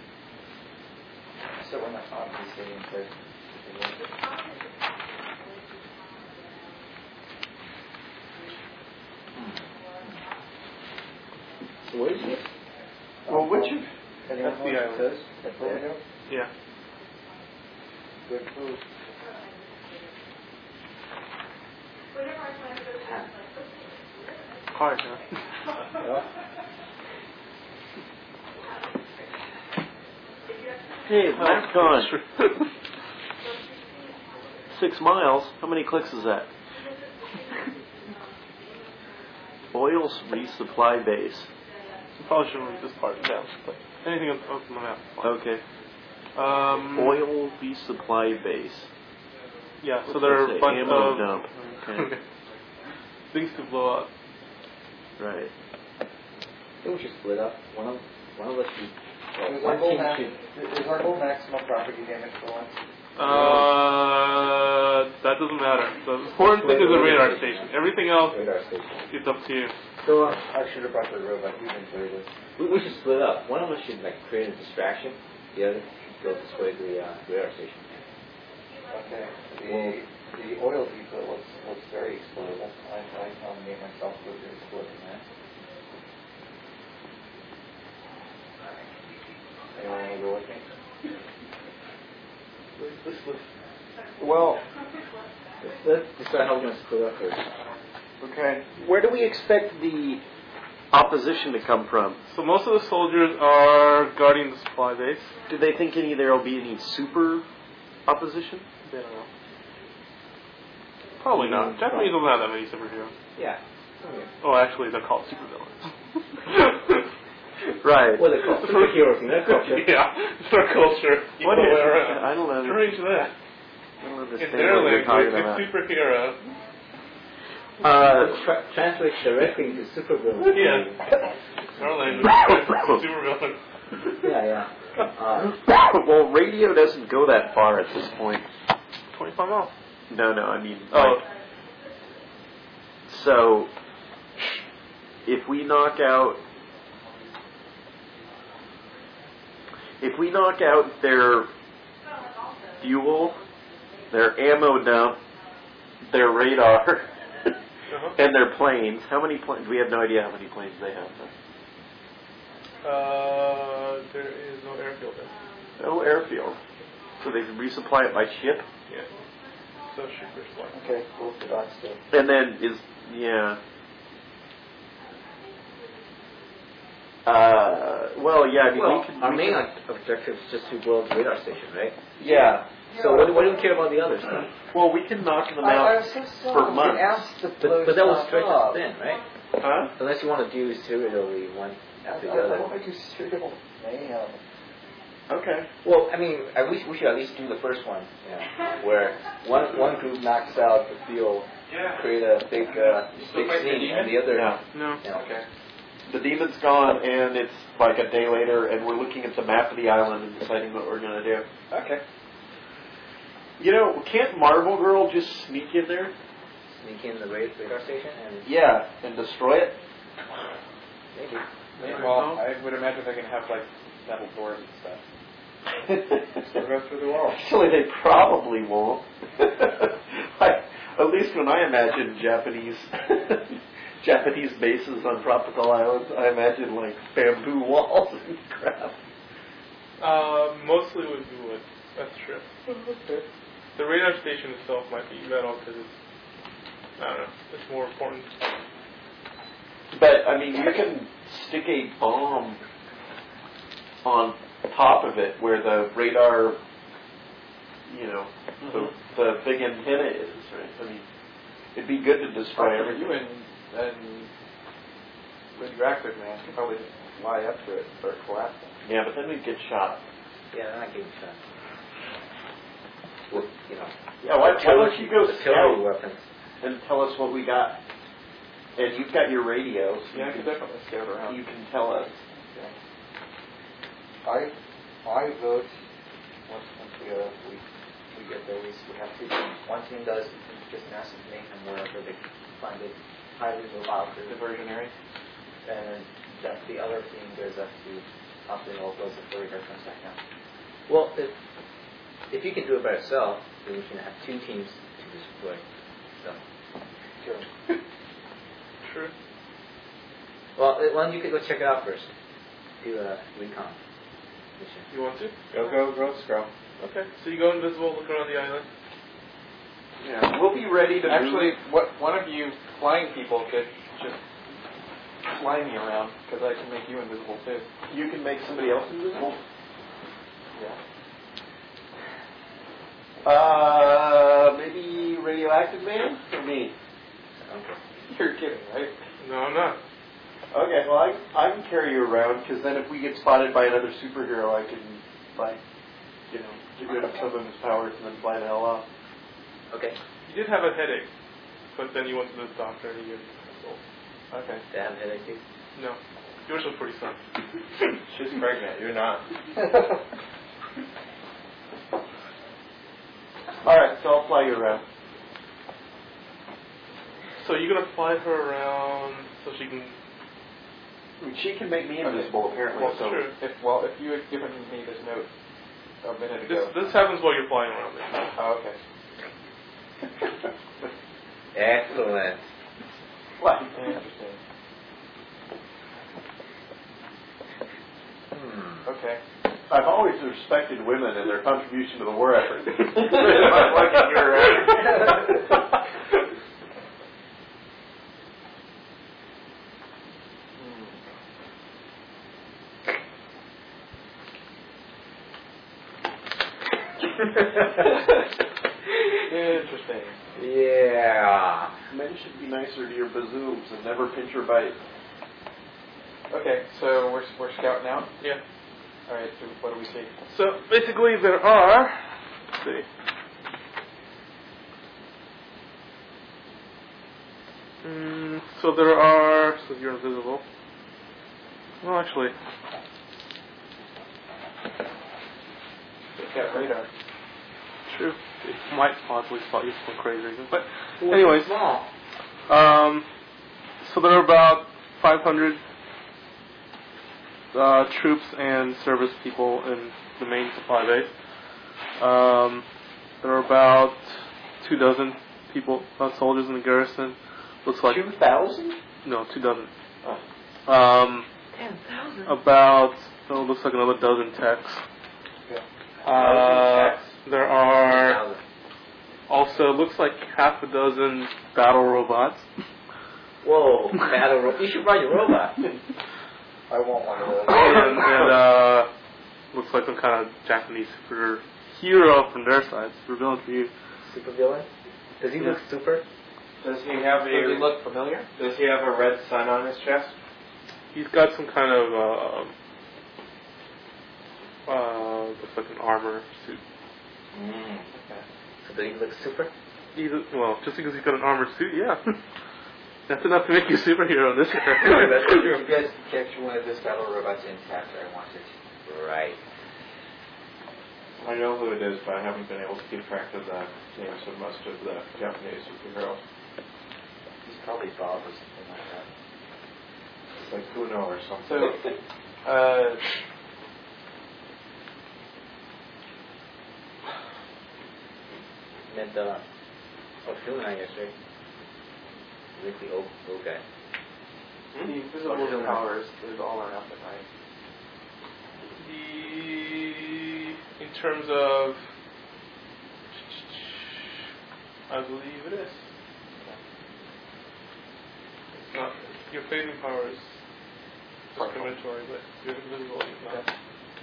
Speaker 1: So we're not obviously staying there.
Speaker 3: So where is it?
Speaker 5: Well, which of...
Speaker 1: Anyone
Speaker 4: That's
Speaker 1: know
Speaker 4: the
Speaker 1: what it
Speaker 4: island.
Speaker 1: says? That's there.
Speaker 4: Yeah.
Speaker 1: Good food.
Speaker 4: Hard, huh?
Speaker 1: Yeah.
Speaker 5: Hey, that's gone. Six miles. How many clicks is that? Oil's resupply base.
Speaker 4: Probably should read this part down, but anything else on the map. is fine.
Speaker 5: Okay.
Speaker 4: Um,
Speaker 5: Oil resupply base.
Speaker 4: Yeah, so
Speaker 5: What's
Speaker 4: there are
Speaker 5: that
Speaker 4: a
Speaker 5: say?
Speaker 4: bunch
Speaker 5: Ammo
Speaker 4: of
Speaker 5: dump. Okay.
Speaker 4: things to blow up.
Speaker 5: Right.
Speaker 3: I think we should split up. One of one of us should.
Speaker 1: Is
Speaker 3: Well,
Speaker 1: our
Speaker 3: one
Speaker 1: goal
Speaker 3: team
Speaker 1: max-
Speaker 3: should.
Speaker 1: is our goal maximum property damage for once?
Speaker 4: Uh, that doesn't matter. The important thing is the radar station. Everything else
Speaker 3: Radar station.
Speaker 4: is up to you.
Speaker 3: So uh,
Speaker 1: I should have brought the robot. We've enjoyed this.
Speaker 3: we, we should split up. One of us should like create a distraction. The other should go destroy the uh, radar station.
Speaker 1: Okay. The the oil depot looks looks very explodable.
Speaker 5: well,
Speaker 3: Let's decide how we're going to split up first.
Speaker 5: okay. Where do we expect the opposition to come from?
Speaker 4: So most of the soldiers are guarding the supply base.
Speaker 5: Do they think any there will be any super opposition?
Speaker 4: They don't know. Probably not. Japanese don't have that many superheroes.
Speaker 3: Yeah.
Speaker 4: Oh, actually, they're called supervillains.
Speaker 5: Right.
Speaker 3: What are they called? Superheroes in their culture.
Speaker 4: Yeah, it's their culture.
Speaker 5: What
Speaker 4: Equal
Speaker 5: is?
Speaker 4: way around.
Speaker 5: I don't know.
Speaker 4: Strange that.
Speaker 5: I don't
Speaker 4: In
Speaker 5: understand
Speaker 4: their
Speaker 5: what you're talking
Speaker 4: language,
Speaker 5: about.
Speaker 4: a superhero.
Speaker 5: Uh,
Speaker 3: Tra- translates directly into supervillain.
Speaker 4: Yeah. In our language, supervillain.
Speaker 3: Yeah, yeah. Uh,
Speaker 5: well, radio doesn't go that far at this point.
Speaker 4: twenty-five miles.
Speaker 5: No, no, I mean,
Speaker 4: Oh.
Speaker 5: like, so if we knock out, if we knock out their fuel, their ammo dump, their radar,
Speaker 4: Uh-huh.
Speaker 5: and their planes, how many planes? We have no idea how many planes they have.
Speaker 4: Uh, there is no airfield there.
Speaker 5: No airfield, so they can resupply it by ship.
Speaker 4: Yeah. So super flight.
Speaker 1: Okay, cool. Forgot still.
Speaker 5: And then is yeah. Uh, well, yeah. I mean,
Speaker 3: well,
Speaker 5: we can.
Speaker 3: our
Speaker 5: we
Speaker 3: main
Speaker 5: can,
Speaker 3: objective is just to blow the radar station, right?
Speaker 5: yeah.
Speaker 3: So what do, what do we care about the other stuff?
Speaker 5: Well, we can knock them
Speaker 1: I,
Speaker 5: out
Speaker 1: I was so sorry.
Speaker 5: for months.
Speaker 1: We asked to
Speaker 3: But,
Speaker 1: blow
Speaker 3: but that was
Speaker 1: stuff
Speaker 3: stretched
Speaker 1: up.
Speaker 3: thin, right?
Speaker 5: Huh?
Speaker 3: Unless you want to do serially one
Speaker 1: I,
Speaker 3: after
Speaker 1: I,
Speaker 3: the
Speaker 1: I
Speaker 3: other.
Speaker 1: want to do serial mayhem.
Speaker 5: Okay.
Speaker 3: Well, I mean, I wish we should at least do the first one, yeah, where one one group knocks out the field, create a big uh, big scene, and the other.
Speaker 5: Yeah.
Speaker 4: No.
Speaker 3: Yeah.
Speaker 5: Okay. The demon's gone, and it's like a day later, and we're looking at the map of the island and deciding what we're going to do.
Speaker 1: Okay.
Speaker 5: You know, can't Marvel Girl just sneak in there?
Speaker 3: Sneak in the ra- radar station and
Speaker 5: Yeah, and destroy it?
Speaker 3: maybe.
Speaker 4: Yeah.
Speaker 1: Well, I would imagine they're going to have like metal doors and stuff. We'll go through the wall.
Speaker 5: Actually, they probably won't. I, at least when I imagine Japanese Japanese bases on tropical islands, I imagine like bamboo walls and crap.
Speaker 4: Uh, mostly would be wood. That's true. The radar station itself might be metal because it's, I don't know, it's more important.
Speaker 5: But, I mean, you can stick a bomb on top of it where the radar, you know,
Speaker 4: Mm-hmm.
Speaker 5: the, the big antenna is, right? I mean, it'd be good to destroy
Speaker 1: For
Speaker 5: everything.
Speaker 1: you and, and radioactive man could probably just fly up to it and start collapsing.
Speaker 5: Yeah, but then we'd get shot.
Speaker 3: Yeah, they're not getting shot. With, you know,
Speaker 5: Yeah, why, why don't you go
Speaker 3: artillery
Speaker 5: scout
Speaker 3: weapons.
Speaker 5: and tell us what we got? And you've got your radio, so
Speaker 1: Yeah, I
Speaker 5: you,
Speaker 1: could
Speaker 5: can,
Speaker 1: definitely scout around.
Speaker 5: you can tell us.
Speaker 1: I I vote once once we uh, we we get there, we, we have two teams. One team does just massive mayhem wherever they find it highly reliable diversionary, and that the other team goes up to optimal blows if the radar comes back down.
Speaker 3: Well, if if you can do it by yourself, then you can have two teams to destroy. So,
Speaker 1: Sure.
Speaker 4: True.
Speaker 3: well, uh, why don't you could go check it out first? Do a recon mission.
Speaker 4: You want to?
Speaker 1: Go go go scroll.
Speaker 4: Okay. So you go invisible, look around the island.
Speaker 5: Yeah, we'll be ready to
Speaker 1: Actually,
Speaker 5: move.
Speaker 1: what one of you flying people could just fly me around because I can make you invisible too.
Speaker 5: You can make somebody else invisible.
Speaker 1: Yeah.
Speaker 5: Uh, maybe radioactive man or me?
Speaker 3: Okay.
Speaker 1: You're kidding, right?
Speaker 4: No, I'm not.
Speaker 5: Okay, well I I can carry you around because then if we get spotted by another superhero, I can like you know get rid of some of his powers and then fly the hell off.
Speaker 3: Okay.
Speaker 4: You did have a headache, but then you went to the doctor and he gave you a
Speaker 5: Okay.
Speaker 3: They have a headache too.
Speaker 4: No. Yours was pretty fun.
Speaker 1: She's pregnant. You're not.
Speaker 5: All right, so I'll fly you around.
Speaker 4: So you're gonna fly her around so she can.
Speaker 5: I mean, she can make me invisible apparently.
Speaker 4: Well,
Speaker 5: so
Speaker 4: true.
Speaker 1: If well, if you had given me this note a minute
Speaker 4: This
Speaker 1: ago.
Speaker 4: this happens while you're flying around there.
Speaker 1: Oh, okay.
Speaker 3: Excellent.
Speaker 5: What?
Speaker 1: Interesting.
Speaker 3: Hmm.
Speaker 1: Okay.
Speaker 5: I've always respected women and their contribution to the war effort. I'm liking your. Uh,
Speaker 2: Interesting.
Speaker 3: Yeah.
Speaker 5: Men should be nicer to your bazooms and never pinch or bite.
Speaker 2: Okay, so we're we're scouting out.
Speaker 4: Yeah.
Speaker 2: All right. So what do we see?
Speaker 4: So basically, there are. Let's see. Mm, so there are. So you're invisible. Well, actually,
Speaker 2: It's got radar.
Speaker 4: true. It might possibly spot you for crazy reasons, but anyways.
Speaker 3: Small.
Speaker 4: Um. So there are about five hundred uh, troops and service people in the main supply base. Um, there are about two dozen people, uh, soldiers in the garrison. Looks like
Speaker 5: Two thousand?
Speaker 4: no, two dozen.
Speaker 5: Oh.
Speaker 4: Um,
Speaker 3: Ten thousand.
Speaker 4: about oh, looks like another dozen techs.
Speaker 2: Yeah.
Speaker 4: Uh,
Speaker 2: techs?
Speaker 4: there are also looks like half a dozen battle robots.
Speaker 3: Whoa, battle ro- You should ride your robot.
Speaker 1: I want one of those.
Speaker 4: and, and uh, looks like some kind of Japanese super hero from their side. Super villain for you.
Speaker 3: Super villain? Does he look super?
Speaker 2: Does he have
Speaker 1: Does he
Speaker 2: a
Speaker 1: look familiar?
Speaker 2: Does he have a red sun on his chest?
Speaker 4: He's got some kind of uh, uh, looks like an armor suit.
Speaker 3: Mm. So does he look super?
Speaker 4: Either, well, just because he's got an armor suit, yeah. That's enough to make you a superhero in this
Speaker 3: That's
Speaker 4: era.
Speaker 3: true.
Speaker 1: You guys capture one of this battle robots intact. I want it.
Speaker 3: Right.
Speaker 2: I know who it is, but I haven't been able to keep track of the names of most of the Japanese superheroes.
Speaker 1: He's probably Bob or something like that.
Speaker 2: It's like Kuno or
Speaker 1: So,
Speaker 2: something.
Speaker 1: uh,
Speaker 3: meant uh, oh, Phil, I guess, right? Really old, old guy.
Speaker 2: Hmm?
Speaker 1: the invisible powers is all or nothing, right?
Speaker 4: The, in terms of, I believe it is. It's not, your fading power is discriminatory, but your invisibility is not.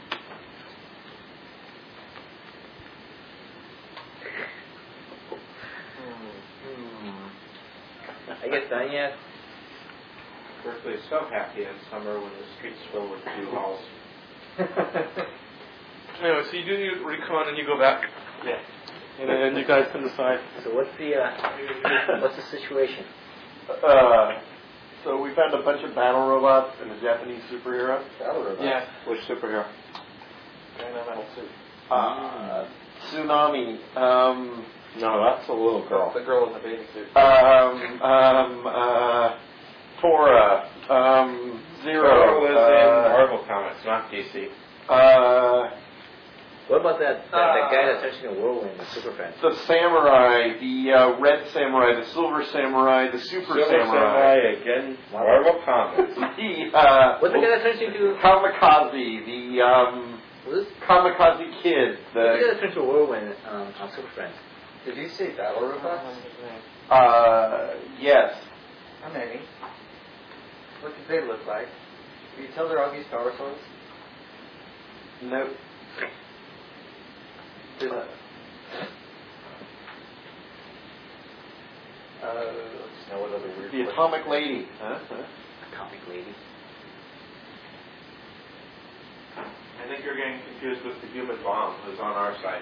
Speaker 3: I guess done yet?
Speaker 2: Berkeley is so happy in summer when the streets fill with U-Hauls.
Speaker 4: Anyway, so you do your recon and you go back.
Speaker 2: Yeah.
Speaker 4: And then you guys can decide.
Speaker 3: So what's the uh, what's the situation?
Speaker 5: Uh, so we found a bunch of battle robots and a Japanese superhero.
Speaker 1: Battle robots.
Speaker 2: Yeah. Which superhero?
Speaker 1: They're in a metal suit.
Speaker 5: Uh, Tsunami. Um,
Speaker 2: No, that's a little girl.
Speaker 1: The girl in the bathing suit.
Speaker 5: um, um, uh, Tora. Um, Zero.
Speaker 2: Zero was
Speaker 5: uh,
Speaker 2: in Marvel Comics, not D C.
Speaker 5: Uh,
Speaker 3: What about that that, that guy that's touching a whirlwind, the super fan?
Speaker 5: the samurai, the uh, red samurai, the silver samurai, the super
Speaker 2: Silver
Speaker 5: samurai.
Speaker 2: Samurai again, Marvel Comics.
Speaker 5: The uh,
Speaker 3: What's the guy that turns into?
Speaker 5: Kamikaze, the um,
Speaker 3: What is?
Speaker 5: Kamikaze Kid,
Speaker 3: What's the guy
Speaker 5: the
Speaker 3: that turns into a whirlwind um, on Super Friends?
Speaker 1: Did you say battle robots?
Speaker 5: uh, yes.
Speaker 1: How many? What did they look like? Can you tell they're all these power sources?
Speaker 5: Nope.
Speaker 1: Did, uh, uh, just know what other weird
Speaker 5: The Atomic Lady. Huh? Huh?
Speaker 3: Atomic Lady.
Speaker 2: I think you're getting confused with the human bomb who's on our side.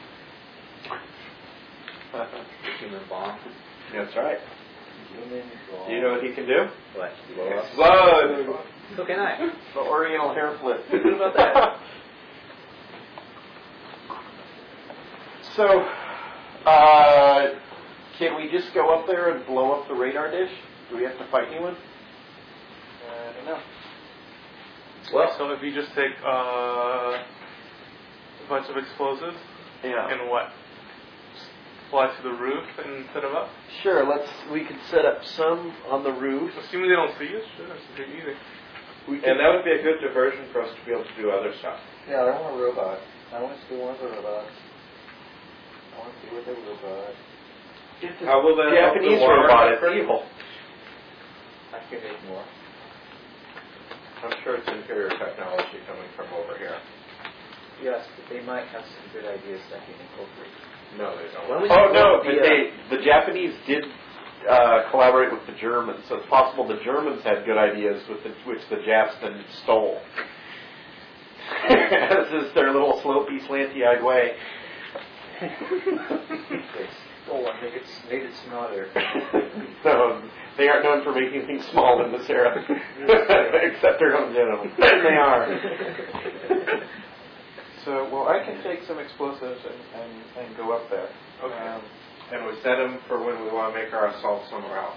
Speaker 3: Human bomb.
Speaker 2: That's right.
Speaker 1: Human bomb.
Speaker 2: Do you know what he can do?
Speaker 3: What? Blow up?
Speaker 2: Explode!
Speaker 3: So can I.
Speaker 5: The Oriental hair flip.
Speaker 3: What about that?
Speaker 5: So, uh, can we just go up there and blow up the radar dish? Do we have to fight anyone?
Speaker 1: I don't know.
Speaker 3: Well,
Speaker 4: So if you just take uh, a bunch of explosives
Speaker 5: Yeah.
Speaker 4: and what? Fly to the roof and set them up?
Speaker 5: Sure. Let's. We could set up some on the roof.
Speaker 4: Assuming they don't see you, sure, that's pretty easy.
Speaker 5: We
Speaker 2: And that would be a good diversion for us to be able to do other stuff.
Speaker 1: Yeah, I want a robot. I want to do one of the robots. I want to do with a robot.
Speaker 2: How will that help the
Speaker 5: Japanese
Speaker 2: war
Speaker 5: robot
Speaker 2: effort?
Speaker 5: is evil.
Speaker 1: I can make more.
Speaker 2: I'm sure it's inferior technology coming from over here.
Speaker 1: Yes, but they might have some good ideas that can incorporate.
Speaker 2: No, they don't.
Speaker 3: When we
Speaker 5: Oh no,
Speaker 3: the,
Speaker 5: but
Speaker 3: uh,
Speaker 5: they the Japanese did uh, collaborate with the Germans, so it's possible the Germans had good ideas with the, which the Japs then stole. As is their little slopey, slanty-eyed way.
Speaker 1: They stole and made it, made it smaller.
Speaker 5: No, they aren't known for making things small in this era, except their own genitals. And they are.
Speaker 2: So, well, I can take some explosives and, and, and go up there.
Speaker 4: Okay.
Speaker 2: Um, and we set them for when we want to make our assault somewhere else.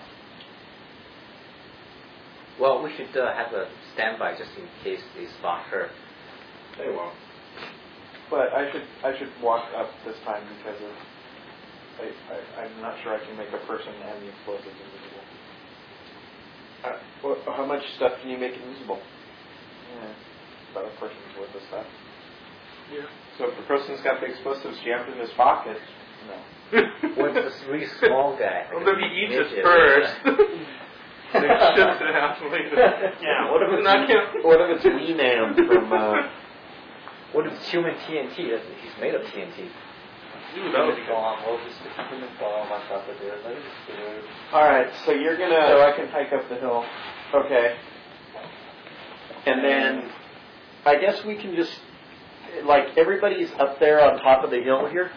Speaker 3: Well, we should uh, have a standby just in case they spot her.
Speaker 2: They won't.
Speaker 4: But I should I should walk up this time because of I, I I'm not sure I can make a person and the explosives invisible.
Speaker 5: Uh, well, how much stuff can you make invisible?
Speaker 4: Yeah, about a person's worth of stuff.
Speaker 2: Yeah. So if the person's got the explosives jammed in his pocket,
Speaker 4: No.
Speaker 3: What's this really small guy?
Speaker 4: Well, maybe he eats it
Speaker 3: Midget.
Speaker 4: first. Then shifts it half later.
Speaker 5: Yeah, what if it's,
Speaker 4: Not him.
Speaker 5: what if it's Wee Man from... Uh,
Speaker 3: What if it's human T N T? That's- He's made of T N T.
Speaker 4: Ooh, that would be good.
Speaker 1: Bomb. We'll just stick him in the bomb on top of there. Let it explode.
Speaker 5: Alright, so you're
Speaker 4: So
Speaker 5: gonna...
Speaker 4: I can hike up the hill.
Speaker 5: Okay. And then, I guess we can just... Like, everybody's up there on top of the hill here?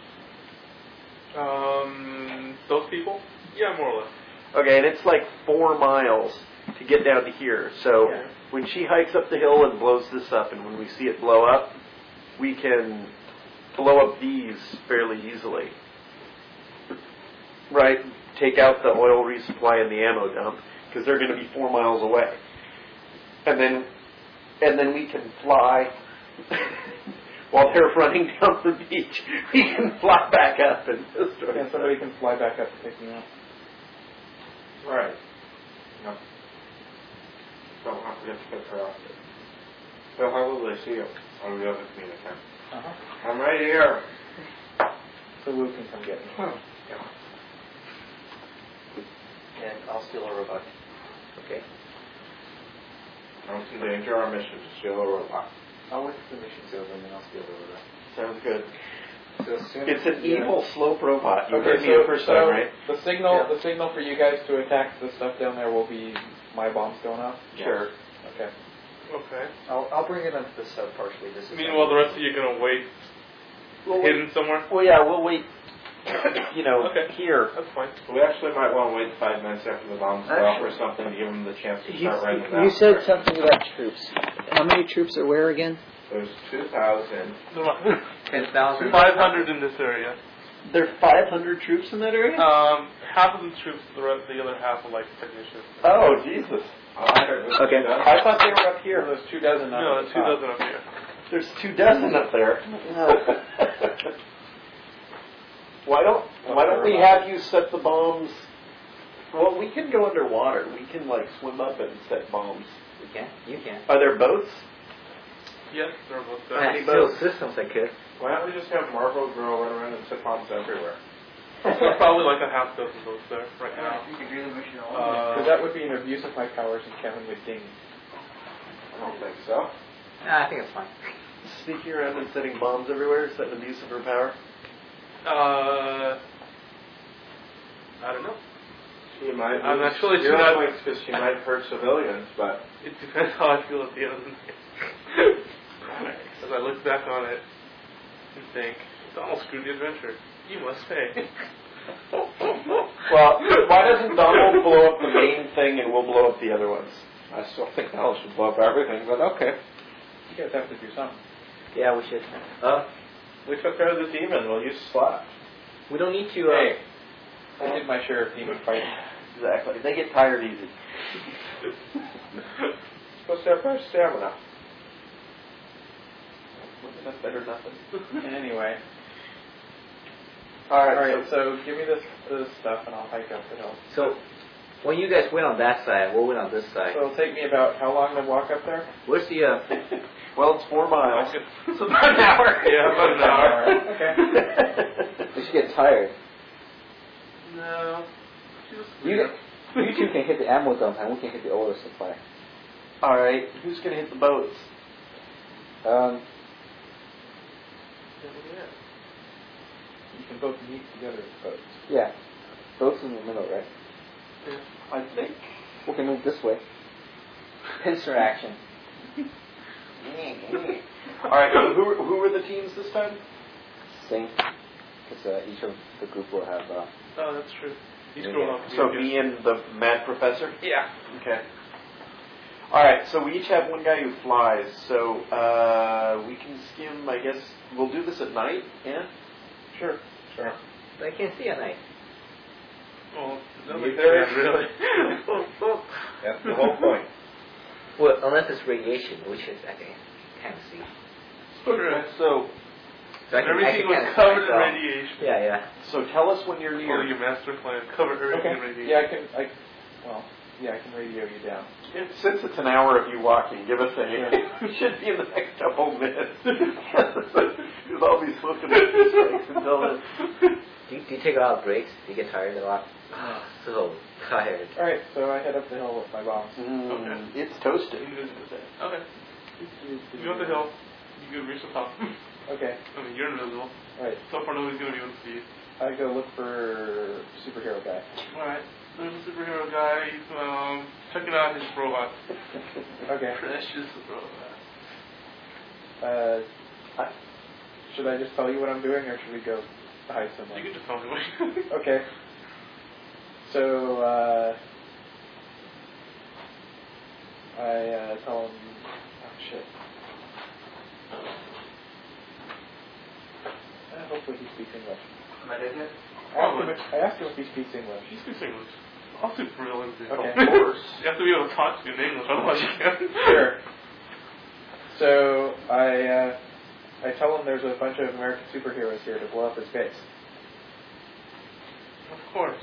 Speaker 4: Um, those people? Yeah, more or less.
Speaker 5: Okay, and it's like four miles to get down to here. So
Speaker 4: Yeah.
Speaker 5: when she hikes up the hill and blows this up, and when we see it blow up, we can blow up these fairly easily. Right? Take out the oil resupply and the ammo dump, because they're going to be four miles away. And then, and then we can fly while they're running down the beach. We can fly back up and destroy
Speaker 4: And somebody can fly back up and pick me up.
Speaker 2: right. No. Don't have to get to pick her up. So how will they see you? On the other communicator.
Speaker 1: Uh-huh.
Speaker 2: I'm right here.
Speaker 4: So Luke can come get me.
Speaker 1: And I'll steal a robot.
Speaker 3: Okay.
Speaker 2: Don't endanger our mission to steal a robot.
Speaker 1: I'll wait till the mission's over and then I'll steal the robot.
Speaker 5: Sounds good.
Speaker 1: So as soon
Speaker 5: It's
Speaker 1: as
Speaker 5: an
Speaker 1: we, uh,
Speaker 5: evil slope robot. You
Speaker 4: Okay,
Speaker 5: heard me
Speaker 4: so,
Speaker 5: the first
Speaker 4: so
Speaker 5: time, right?
Speaker 4: the signal,
Speaker 1: Yeah.
Speaker 4: the signal for you guys to attack the stuff down there will be my bombs going off.
Speaker 5: Sure.
Speaker 4: Okay.
Speaker 6: Okay.
Speaker 1: I'll, I'll bring it onto the sub partially. This is
Speaker 6: Meanwhile, the rest of you are gonna wait
Speaker 5: Well,
Speaker 6: hidden somewhere.
Speaker 5: Well, yeah, we'll wait. You know,
Speaker 6: Okay.
Speaker 5: here.
Speaker 6: That's fine.
Speaker 2: We actually might want to wait five minutes after the bombs go off or something to give them the chance to
Speaker 1: You,
Speaker 2: start writing them
Speaker 1: you
Speaker 2: out.
Speaker 1: said something about troops. How many troops are where again?
Speaker 2: There's two thousand.
Speaker 3: Ten thousand.
Speaker 6: Five hundred in this area.
Speaker 5: There are five hundred troops in that area?
Speaker 6: Um, half of the troops, the rest, the other half are like technicians.
Speaker 5: Oh, Jesus.
Speaker 1: Okay.
Speaker 5: I thought they were up here.
Speaker 4: There's two dozen. up
Speaker 6: No,
Speaker 4: at the
Speaker 6: two
Speaker 4: top.
Speaker 6: dozen up here.
Speaker 5: There's two dozen up there. Why don't Why don't we have you set the bombs? Well, we can go underwater. We can like swim up and set bombs.
Speaker 3: You can. You can.
Speaker 5: Are there boats?
Speaker 6: Yes, they're both
Speaker 3: Yeah,
Speaker 6: there.
Speaker 5: many
Speaker 3: still
Speaker 5: boats?
Speaker 3: systems I could.
Speaker 2: Why don't we just have Marvel Girl run around and set bombs everywhere?
Speaker 6: There's probably like a half dozen boats there right now.
Speaker 1: You can do the mission
Speaker 4: Because
Speaker 6: Uh,
Speaker 4: that would be an abuse of my powers and Kevin would ding.
Speaker 2: I don't think so.
Speaker 3: Nah, I think it's fine.
Speaker 5: Sneaking around and setting bombs everywhere? Is that an abuse of her power?
Speaker 6: uh, I don't know.
Speaker 2: She might.
Speaker 6: I'm
Speaker 2: lose
Speaker 6: actually
Speaker 2: zero
Speaker 6: not-
Speaker 2: points because she might hurt civilians, but
Speaker 6: It depends how I feel at the end of the night. As I look back on it and think, Donald screwed the adventure. You must say.
Speaker 5: Well, why doesn't Donald blow up the main thing and we'll blow up the other ones?
Speaker 2: I still think Donald should blow up everything. But okay,
Speaker 4: You guys have to do something.
Speaker 3: Yeah, we should. Uh,
Speaker 2: we took care of the demon. We'll use slot.
Speaker 3: we don't need to. Uh,
Speaker 4: Hey, I did my share of demon fighting.
Speaker 5: Exactly. They get tired easy.
Speaker 2: Supposed to have fresh stamina.
Speaker 5: That's better than nothing.
Speaker 4: Anyway.
Speaker 5: All right.
Speaker 4: Alright,
Speaker 5: So,
Speaker 4: so give me this, this stuff and I'll hike up the hill.
Speaker 3: So, When you guys went on that side, we'll went on this side.
Speaker 2: So it'll take me about how long to walk up there?
Speaker 3: Where's the, uh...
Speaker 5: Well, it's four miles.
Speaker 6: It's about an hour. Yeah, about an hour.
Speaker 2: Okay.
Speaker 1: You should get tired.
Speaker 6: No. Just
Speaker 1: You, can, you two can hit the ammo dump and we can hit the oil supply.
Speaker 5: Alright, who's going to hit the boats?
Speaker 1: Um,
Speaker 2: You can both meet together with boats.
Speaker 1: yeah. Boats in the middle, right?
Speaker 5: I think.
Speaker 1: We can move this way. Pincer action.
Speaker 5: Alright, so who, who were the teams this time?
Speaker 1: Same. Because uh, each of the group will have... Uh,
Speaker 6: Oh, that's true. He's
Speaker 1: Yeah.
Speaker 6: grown up.
Speaker 5: So me and the mad professor?
Speaker 6: Yeah.
Speaker 5: Okay. Alright, so we each have one guy who flies, so uh, we can skim, I guess, we'll do this at night, yeah?
Speaker 2: Sure.
Speaker 6: Sure.
Speaker 3: I can't see at night.
Speaker 6: Well, no,
Speaker 2: You
Speaker 6: they
Speaker 2: there?
Speaker 6: can't really.
Speaker 2: That's the whole point.
Speaker 3: Well, unless it's radiation, which is, I can kind of see.
Speaker 6: True.
Speaker 5: So,
Speaker 3: So I can, I
Speaker 6: Everything
Speaker 3: can
Speaker 6: was
Speaker 3: kinda
Speaker 6: covered in
Speaker 3: tell.
Speaker 6: radiation.
Speaker 3: Yeah, yeah.
Speaker 5: so tell us when you're
Speaker 6: Follow
Speaker 5: near.
Speaker 6: your master plan. Cover everything
Speaker 2: Okay.
Speaker 6: in radiation.
Speaker 2: Yeah, I can. I, well, yeah, I can radio you down.
Speaker 5: Since it's an hour of you walking, give us a hint. We should be in the next couple minutes. Because I'll be smoking my strikes until then.
Speaker 3: Do you, do you take a lot of breaks? Do you get tired a lot? Oh, so tired.
Speaker 2: All right, so I head up the hill with my bombs.
Speaker 5: Mm,
Speaker 6: Okay.
Speaker 5: It's toasted.
Speaker 6: Okay. You go up the hill. You can reach the top.
Speaker 2: Okay.
Speaker 6: I mean, you're invisible.
Speaker 2: Right.
Speaker 6: So far, nobody's going to be able to see you.
Speaker 2: I go look for superhero guy.
Speaker 6: Alright. There's a superhero guy. He's um, checking out his robot.
Speaker 2: Okay.
Speaker 6: Precious robot.
Speaker 2: Uh, I, should I just tell you what I'm doing, or should we go hide somewhere?
Speaker 6: You can just tell me what you're doing.
Speaker 2: Okay. So, uh, I uh, tell him, oh shit. Uh, hopefully he speaks English. I asked, him if, I asked him if he speaks English.
Speaker 6: He speaks English. I'll speak real English.
Speaker 2: Okay.
Speaker 5: Of course.
Speaker 6: You have to be able to talk to you in English, otherwise you can't.
Speaker 2: Sure. So I uh, I tell him there's a bunch of American superheroes here to blow up his base.
Speaker 6: Of course.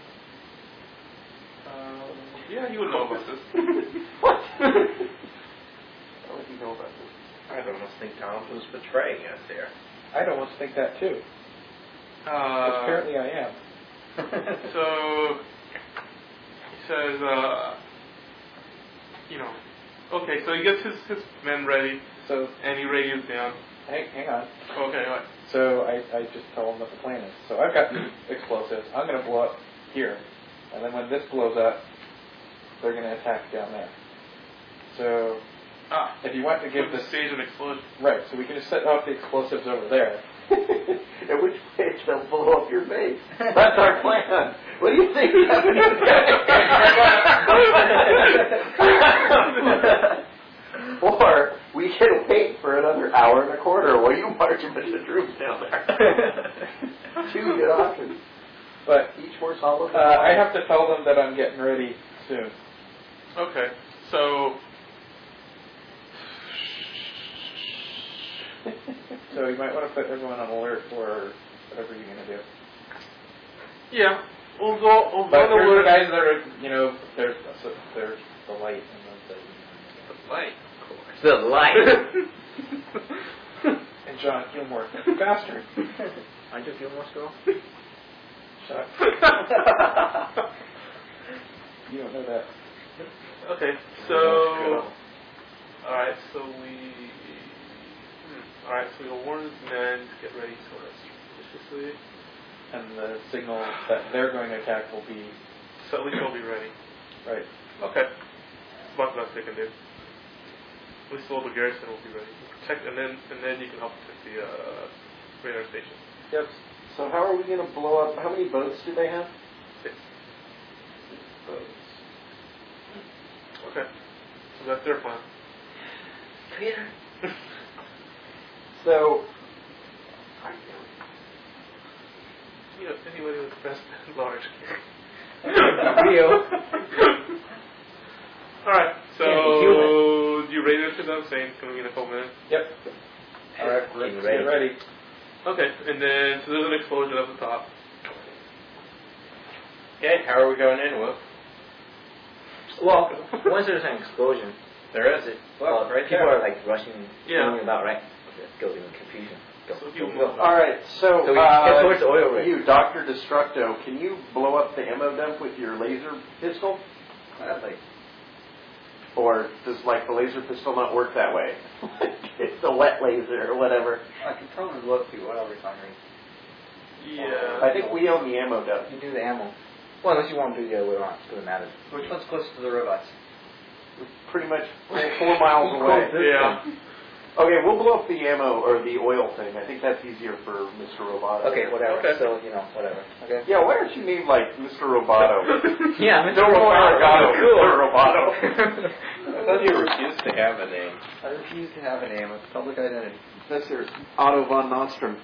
Speaker 6: Um, yeah, you would know about this.
Speaker 5: What? How would you know about this?
Speaker 7: I'd almost think Tom was betraying us here.
Speaker 2: I'd almost think that too.
Speaker 6: Uh,
Speaker 2: Apparently I am.
Speaker 6: So he says, uh, you know, okay, so he gets his, his men ready
Speaker 2: So
Speaker 6: and he radios down.
Speaker 2: hang, hang on.
Speaker 6: Okay, what?
Speaker 2: So I, I just tell him what the plan is. So I've got these explosives. I'm going to blow up here. And then when this blows up, they're going to attack down there. So
Speaker 6: Ah,
Speaker 2: if you want to give
Speaker 6: put the
Speaker 2: this...
Speaker 6: stage an explosion.
Speaker 2: Right, so we can just set off the explosives over there.
Speaker 5: At which stage they'll blow up your base. That's our plan. What do you think, Or we can wait for another hour and a quarter while you march a bunch of troops down there. Two good options.
Speaker 2: But
Speaker 5: Each horse hollow.
Speaker 2: uh, I have to tell them that I'm getting ready soon.
Speaker 6: Okay, so
Speaker 2: So you might want to put everyone on alert for whatever you're going to do.
Speaker 6: yeah, we'll go. We'll
Speaker 2: But
Speaker 6: go to
Speaker 2: there's the
Speaker 6: work.
Speaker 2: guys that are, you know, there's, so there's the light and the,
Speaker 6: The light, of course.
Speaker 3: The light.
Speaker 2: and John Gilmore, bastard.
Speaker 3: Aren't you Gilmore's girl?
Speaker 2: Shut up. You don't know that.
Speaker 6: Okay, so alright, so we hmm, alright, so we'll warn his men to get ready to us suspiciously.
Speaker 2: And the signal that they're going to attack will be
Speaker 6: So at least they'll be ready.
Speaker 2: right.
Speaker 6: Okay. That's about the best they can do. At least all the garrison will be ready. Protect and then and then you can help protect the uh radar station.
Speaker 2: Yep.
Speaker 5: So how are we going to blow up? How many boats do they have?
Speaker 6: Six.
Speaker 5: Boats.
Speaker 6: Okay. So that's their plan.
Speaker 3: Peter.
Speaker 5: So.
Speaker 6: You know, anybody with breast large.
Speaker 3: Rio.
Speaker 6: Alright, so
Speaker 3: Yeah,
Speaker 6: you radio to them saying it's coming in a couple minutes?
Speaker 2: Yep. All right,
Speaker 3: Getting
Speaker 2: let's
Speaker 3: ready.
Speaker 2: get ready.
Speaker 6: Okay, and then so there's an explosion at the top.
Speaker 7: Okay, how are we going in, Wolf?
Speaker 3: Well, once there's an explosion,
Speaker 7: There is it.
Speaker 3: well,
Speaker 7: Well, right
Speaker 3: people
Speaker 7: there.
Speaker 3: are like rushing,
Speaker 6: Yeah.
Speaker 3: running about, right? Let's go in confusion. Go.
Speaker 6: So
Speaker 3: go,
Speaker 6: people
Speaker 3: go.
Speaker 6: move
Speaker 5: All right, so,
Speaker 3: So we
Speaker 5: uh,
Speaker 3: get towards the oil rig.
Speaker 5: you, Doctor Destructo, can you blow up the ammo dump with your laser pistol?
Speaker 1: Gladly.
Speaker 5: Or does like the laser pistol not work that way? It's a wet laser or whatever.
Speaker 1: I could probably blow up the oil refinery.
Speaker 6: Yeah.
Speaker 5: I think we own the ammo dump.
Speaker 3: You do the ammo. Well, unless you want to do the other way around. It doesn't matter.
Speaker 1: Which one's closest to the robots?
Speaker 5: Pretty much four miles away.
Speaker 6: Yeah.
Speaker 5: Okay, we'll blow up the ammo or the oil thing. I think that's easier for Mister Roboto.
Speaker 3: Okay, whatever.
Speaker 6: Okay.
Speaker 3: So, you know, whatever. Okay.
Speaker 5: Yeah, why aren't you named like Mister Roboto?
Speaker 3: Yeah, Mister
Speaker 5: No more
Speaker 3: Roboto.
Speaker 5: Roboto. Mister Roboto.
Speaker 7: I thought you refused to have a name.
Speaker 1: I refuse to have a name. It's public identity.
Speaker 5: Mister Otto von Nostrum.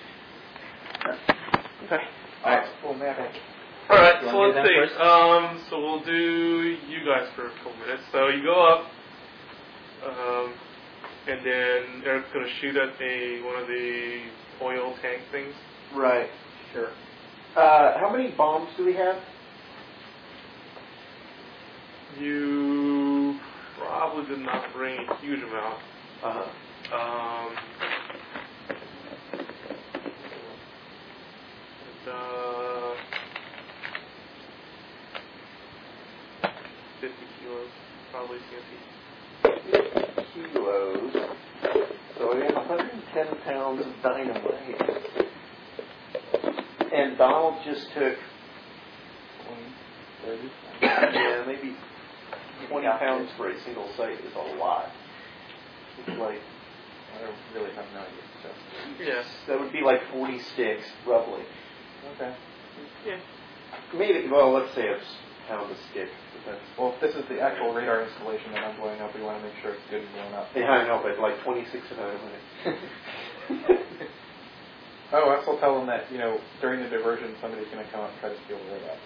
Speaker 5: Okay.
Speaker 1: Alright. Full Maverick.
Speaker 6: All right,
Speaker 3: You
Speaker 6: so
Speaker 3: wanna do
Speaker 6: let's
Speaker 3: them
Speaker 6: see.
Speaker 3: first?
Speaker 6: Um, so we'll do you guys for a couple minutes. So you go up, um, and then Eric's gonna shoot at a one of the oil tank things.
Speaker 5: Right.
Speaker 1: Sure.
Speaker 5: Uh, how many bombs do we have?
Speaker 6: You probably did not bring a huge amount.
Speaker 5: Uh-huh.
Speaker 6: Um, and, uh, fifty kilos, probably C N T.
Speaker 5: Kilos. So we have one hundred ten pounds of dynamite. And Donald just took
Speaker 1: twenty, thirty.
Speaker 5: yeah, maybe twenty pounds for a single site is a lot. It's like
Speaker 1: I don't really have no idea. So.
Speaker 6: Yes.
Speaker 5: that would be like forty sticks, roughly.
Speaker 1: Okay.
Speaker 6: Yeah.
Speaker 5: Maybe well, let's say it's pound a stick. But that's,
Speaker 1: Well, if this is the actual radar installation that I'm blowing up, we want to make sure it's good and blown up.
Speaker 5: yeah, I know, but like twenty-six of dynamite.
Speaker 1: Oh, I still tell them that, you know, during the diversion, somebody's going to come up and try to steal the robots.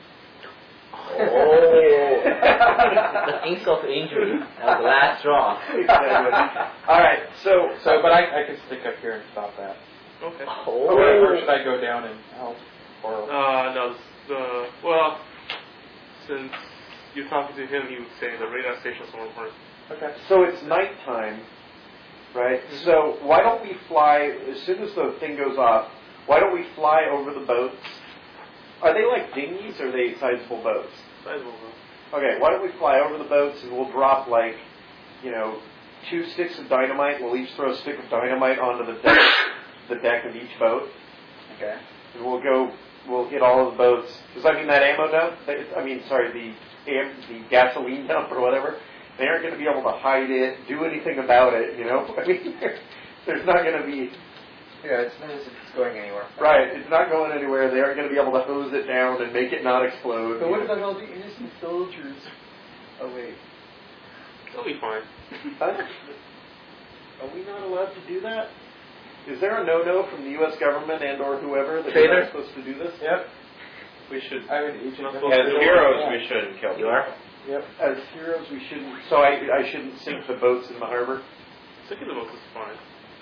Speaker 3: Oh. That's insult to injury. That was the last straw.
Speaker 5: All right, so
Speaker 1: So, but I, I can stick up here and stop that.
Speaker 6: Okay.
Speaker 3: Oh.
Speaker 1: Or should I go down and help? Or
Speaker 6: Uh, no, the, well, since you're talking to him, he would say the radar station's more important.
Speaker 1: okay.
Speaker 5: So it's nighttime, right? So why don't we fly, as soon as the thing goes off, why don't we fly over the boats? Are they like dinghies or are they sizable boats?
Speaker 6: Sizable though.
Speaker 5: Okay, why don't we fly over the boats and we'll drop like, you know, two sticks of dynamite. We'll each throw a stick of dynamite onto the deck, the deck of each boat.
Speaker 1: Okay.
Speaker 5: And we'll go, we'll hit all of the boats. Because I mean that ammo dump, I mean, sorry, the, am, the gasoline dump or whatever, they aren't going to be able to hide it, do anything about it, you know? I mean, there's not going to be...
Speaker 1: Yeah, it's not as if it's going anywhere.
Speaker 5: Right, it's not going anywhere. They aren't going to be able to hose it down and make it not explode.
Speaker 1: But what about all the innocent soldiers? Oh, wait.
Speaker 6: They'll be fine.
Speaker 5: Huh? Are we not allowed to do that? Is there a no-no from the U S government and or whoever that we're not supposed to do this?
Speaker 1: Yep.
Speaker 7: We should,
Speaker 1: I mean, each of
Speaker 6: As
Speaker 1: them.
Speaker 7: as heroes, we shouldn't kill
Speaker 3: You are?
Speaker 1: Yep.
Speaker 5: As heroes, we shouldn't... So I, I shouldn't sink the boats in the harbor?
Speaker 6: Sinking the boats is fine.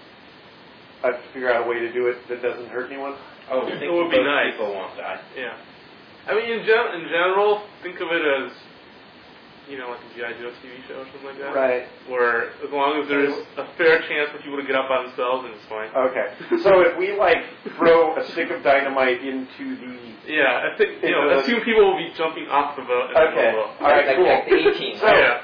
Speaker 5: I have to figure out a way to do it that doesn't hurt anyone?
Speaker 7: Oh,
Speaker 6: It
Speaker 7: think
Speaker 6: would be
Speaker 7: most
Speaker 6: nice.
Speaker 7: people won't die.
Speaker 6: Yeah. I mean, in, gen- in general, think of it as, you know, like a G I. Joe T V show or something like that.
Speaker 5: Right.
Speaker 6: Where as long as there's a fair chance for people to get up by themselves, then it's fine.
Speaker 5: Okay. So if we, like, throw a stick of dynamite into the...
Speaker 6: Yeah, I think, you
Speaker 5: Into
Speaker 6: know,
Speaker 5: the-
Speaker 6: assume people will be jumping off the boat. at
Speaker 5: Okay.
Speaker 6: the boat.
Speaker 5: All right,
Speaker 3: like,
Speaker 5: cool.
Speaker 3: like the eighteen.
Speaker 5: So,
Speaker 6: Yeah.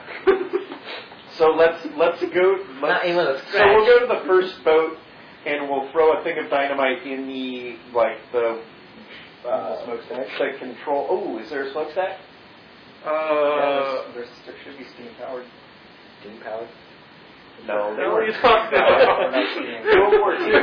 Speaker 5: so let's let's go...
Speaker 3: Not
Speaker 5: Let's,
Speaker 3: even a
Speaker 5: so
Speaker 3: scratch.
Speaker 5: we'll go to the first boat, and we'll throw a thing of dynamite in the, like, the...
Speaker 1: Uh, smokestack.
Speaker 5: The control... Oh, is there a smokestack?
Speaker 6: Uh,
Speaker 1: yeah, there's, there's, there should be steam powered.
Speaker 3: Steam powered.
Speaker 5: No, they
Speaker 6: what
Speaker 5: were...
Speaker 6: are you talking
Speaker 1: We're
Speaker 6: about?
Speaker 1: not steam.
Speaker 5: World War Two.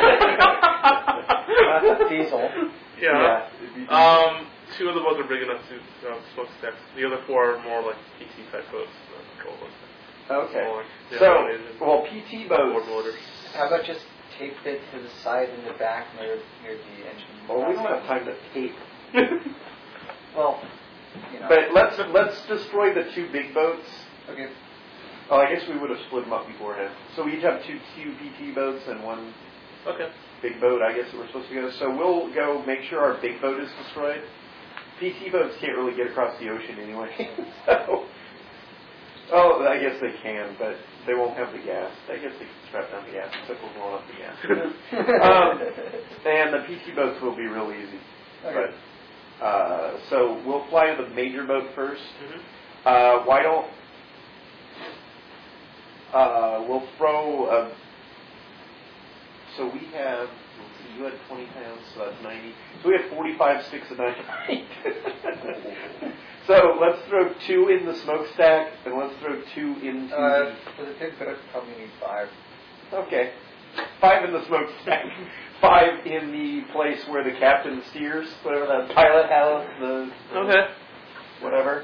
Speaker 1: Not diesel.
Speaker 6: Yeah.
Speaker 5: it'd be-
Speaker 6: Um, two of the boats are big enough to uh, smokestacks. The other four are more like P T type boats. uh, control boats.
Speaker 5: Okay.
Speaker 6: Smaller. Yeah,
Speaker 5: So,
Speaker 6: nowadays, and
Speaker 5: well, P T
Speaker 6: board
Speaker 5: boats...
Speaker 6: motor.
Speaker 1: How about just tape it to the side and the back near, near the engine?
Speaker 5: Well, we don't have time to tape.
Speaker 1: Well, you know.
Speaker 5: But let's let's destroy the two big boats.
Speaker 1: Okay.
Speaker 5: Oh, I guess we would have split them up beforehand. So we each have two two P T boats and one
Speaker 6: Okay.
Speaker 5: big boat, I guess, that we're supposed to go. So we'll go make sure our big boat is destroyed. P T boats can't really get across the ocean anyway. So, oh, I guess they can, but they won't have the gas. I guess they can strap down the gas except we're blowing up the gas. um, and the P T boats will be real easy.
Speaker 1: Okay.
Speaker 5: But, uh, so we'll fly the major boat first.
Speaker 6: Mm-hmm.
Speaker 5: Uh, why don't uh, we'll throw a. So we have. Let's see, you had twenty pounds, so that's ninety. So we have forty-five sticks of dynamite. So let's throw two in the smokestack, and let's throw two into.
Speaker 1: Uh, for the big boat, probably need five.
Speaker 5: Okay. Five in the smokestack. Five in the place where the captain steers, whatever that pilot house, the, the
Speaker 6: Okay.
Speaker 5: whatever.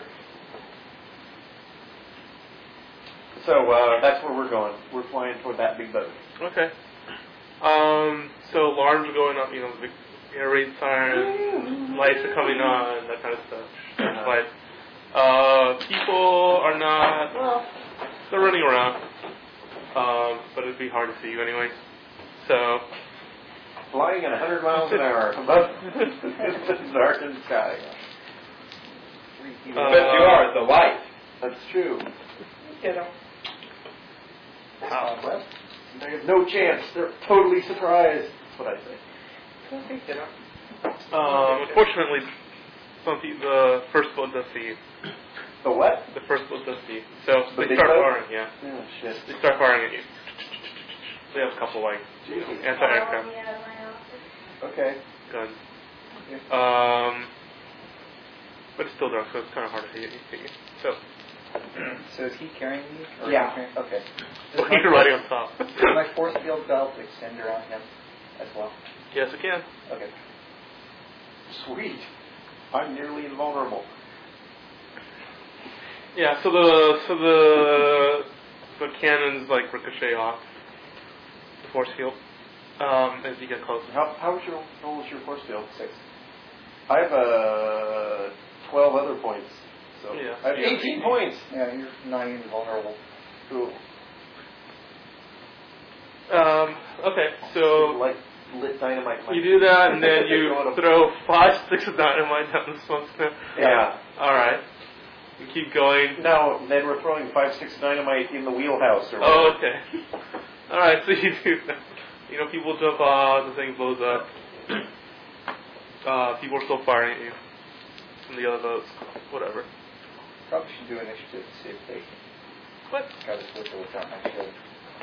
Speaker 5: So uh, that's where we're going. We're flying toward that big boat.
Speaker 6: Okay. Um, so alarms are going up, you know, the air raid sirens, lights are coming on, that kind of stuff.
Speaker 5: Uh-huh.
Speaker 6: But uh, people are not, well, they're running around. Um, but it'd be hard to see you anyway. So,
Speaker 5: Flying at one hundred miles an hour above the darkened sky.
Speaker 6: Uh,
Speaker 7: But you are at the light.
Speaker 5: That's true.
Speaker 1: You know.
Speaker 5: Wow. Well, they have no chance. They're totally surprised. That's what I say.
Speaker 1: You know.
Speaker 6: um, unfortunately, some pe- the first boat does see you.
Speaker 5: The what?
Speaker 6: The first boat does see you. So
Speaker 5: The
Speaker 6: they
Speaker 5: big
Speaker 6: start
Speaker 5: boat?
Speaker 6: firing, yeah.
Speaker 5: Oh, shit.
Speaker 6: They start firing at you. They have a couple, like,
Speaker 5: Jesus.
Speaker 6: anti-aircraft
Speaker 5: Okay.
Speaker 6: guns. Um, but it's still dark, so it's kind of hard to hit hit you. So,
Speaker 1: So is he carrying me? Or
Speaker 5: Yeah.
Speaker 1: am I carrying- Okay.
Speaker 6: well, you're riding on top.
Speaker 1: Does my force field belt extend around him as well?
Speaker 6: Yes, it can.
Speaker 1: Okay.
Speaker 5: Sweet. I'm nearly invulnerable.
Speaker 6: Yeah, so the so the the cannons like ricochet off the force field um, as you get closer.
Speaker 5: How how was your how was your force field? Six. I have uh twelve other points. So
Speaker 6: Yeah.
Speaker 5: I have eighteen points.
Speaker 1: Yeah, you're not even vulnerable.
Speaker 5: Cool.
Speaker 6: Um, okay, so
Speaker 5: like lit dynamite.
Speaker 6: you do that, and then you throw five sticks of dynamite down the smokestack.
Speaker 5: Yeah.
Speaker 6: All right. You keep going.
Speaker 5: No, then we're throwing five six dynamite in the wheelhouse or whatever.
Speaker 6: Oh, okay. All right, so you do that. You know, people jump off, the thing blows up. Uh, people are still firing at you from the other boats. Whatever.
Speaker 1: Probably should do initiative to see if they
Speaker 6: What?
Speaker 1: got a switch without my shield.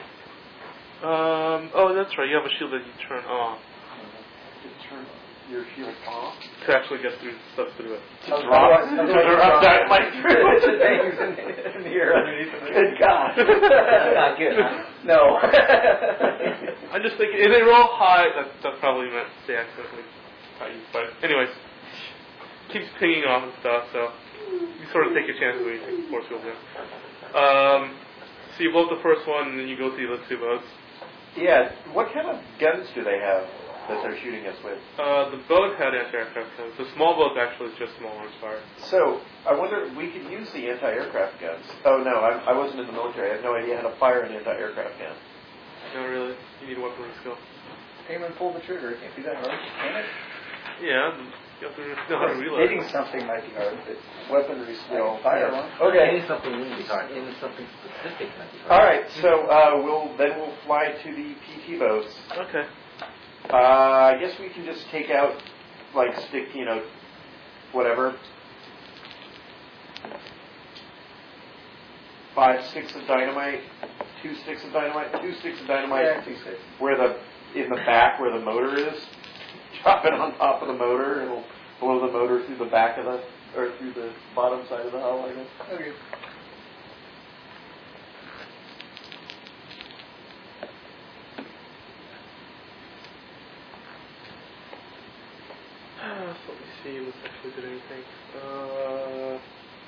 Speaker 6: Um, oh, that's right. You have a shield that you turn on
Speaker 5: You turn your shield off.
Speaker 6: to actually get through stuff through it.
Speaker 5: To drop, to drop dynamite through
Speaker 1: Bunch of
Speaker 5: it.
Speaker 1: things in, in the air underneath of it.
Speaker 5: Good God.
Speaker 1: Not good, huh? No.
Speaker 6: I'm just thinking, if they roll high, that, that probably meant they accidentally got you. But anyways, keeps pinging off and stuff, so you sort of take your chances when you take the force field in. Um, so you blow up the first one, and then you go see the two boats.
Speaker 5: Yeah, what kind of guns do they have that they're shooting us with?
Speaker 6: Uh, the boat had anti-aircraft guns. The small boat actually is just small arms fire.
Speaker 5: So, I wonder if we could use the anti-aircraft guns. Oh no, I, I wasn't in the military. I have no idea how to fire an anti-aircraft gun.
Speaker 6: No, really. You need weaponry skill.
Speaker 1: Aim and pull the trigger. It can't be that hard, can it?
Speaker 6: Yeah, you have to know how to reload.
Speaker 1: Hitting something might be hard, but weaponry skill.
Speaker 5: Yeah.
Speaker 1: Fire one.
Speaker 5: Okay.
Speaker 3: Hitting something wouldn't be hard. Hitting something specific might be hard.
Speaker 5: All right. So uh, we'll then we'll fly to the P T boats.
Speaker 6: Okay.
Speaker 5: Uh, I guess we can just take out, like, stick, you know, whatever. Five sticks of dynamite, two sticks of dynamite, two sticks of dynamite.
Speaker 1: Yeah, two sticks.
Speaker 5: Where the in the back where the motor is. Drop it on top of the motor, and it'll blow the motor through the back of the or through the bottom side of the hull, I guess.
Speaker 1: Okay.
Speaker 6: So let me see if this actually did anything. Uh,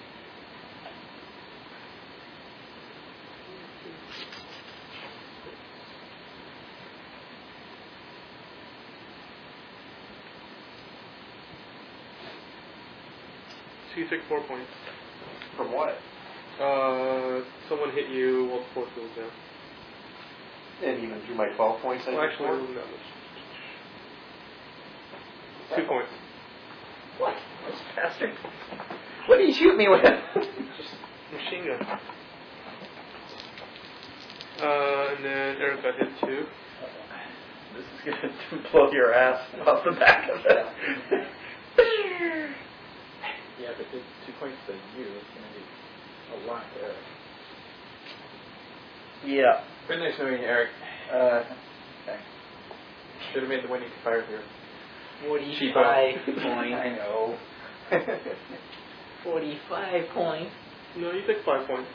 Speaker 6: so you take four points.
Speaker 5: From what?
Speaker 6: Uh, someone hit you while the force field was down.
Speaker 5: And even through my twelve points, I
Speaker 6: Well,
Speaker 5: did
Speaker 6: actually,
Speaker 5: four?
Speaker 6: it wasn't that much. Two points.
Speaker 1: What? That's
Speaker 3: bastard. What do you shoot me with?
Speaker 6: Just machine gun. Uh, and then Eric got hit too.
Speaker 5: This is going to blow your ass off the back of it.
Speaker 1: Yeah, but it's two points to you. It's going to be a lot there.
Speaker 5: Yeah.
Speaker 2: Very nice knowing you, Eric.
Speaker 1: Uh, thanks.
Speaker 2: Should have made the winning fire here.
Speaker 3: Forty-five
Speaker 1: I
Speaker 3: points.
Speaker 1: know.
Speaker 3: Forty-five points.
Speaker 6: No, you take five points.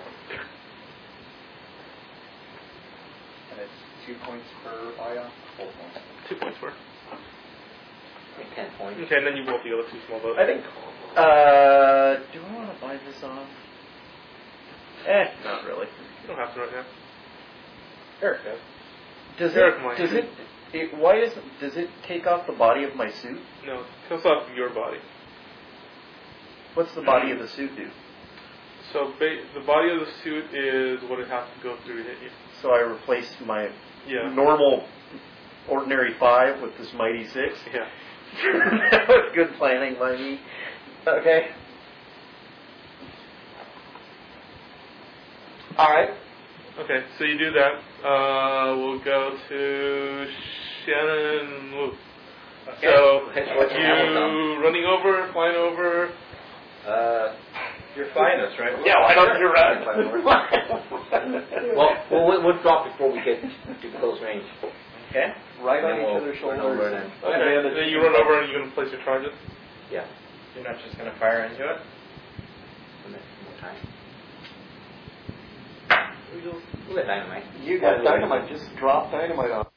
Speaker 1: And it's two points per ion? Four points.
Speaker 6: Two points for.
Speaker 3: Like ten points.
Speaker 6: Okay, and then you roll the other two small boats.
Speaker 5: I think, uh, do I want to buy this off? Eh, not really.
Speaker 6: You don't have to right now.
Speaker 5: Eric does. Does
Speaker 6: Eric
Speaker 5: it,
Speaker 6: might.
Speaker 5: does it, it, why does, does it take off the body of my suit?
Speaker 6: No, it comes off your body.
Speaker 5: What's the body of the suit do?
Speaker 6: So ba- the body of the suit is what it has to go through to hit you.
Speaker 5: So I replace my
Speaker 6: Yeah.
Speaker 5: normal, ordinary five with this mighty six?
Speaker 6: Yeah.
Speaker 5: That was good planning by me. Okay.
Speaker 3: Alright.
Speaker 6: Okay, so you do that. Uh, we'll go to Shannon Wu.
Speaker 3: Okay.
Speaker 6: So
Speaker 3: What's your Amazon?
Speaker 6: you running over, flying over.
Speaker 3: Uh,
Speaker 7: You're flying us, right?
Speaker 5: Yeah, why don't you run?
Speaker 3: well, we'll, we'll drop before we get to close range.
Speaker 5: Okay.
Speaker 1: Right
Speaker 3: Then
Speaker 1: on each
Speaker 3: we'll
Speaker 1: other's
Speaker 3: run
Speaker 1: shoulders.
Speaker 3: over and
Speaker 6: Okay,
Speaker 1: And
Speaker 6: and then you run over and you're going to place your charges.
Speaker 3: yeah.
Speaker 7: You're not just going to fire into it?
Speaker 3: And then more time. We'll get dynamite.
Speaker 5: You got dynamite. Just drop dynamite on.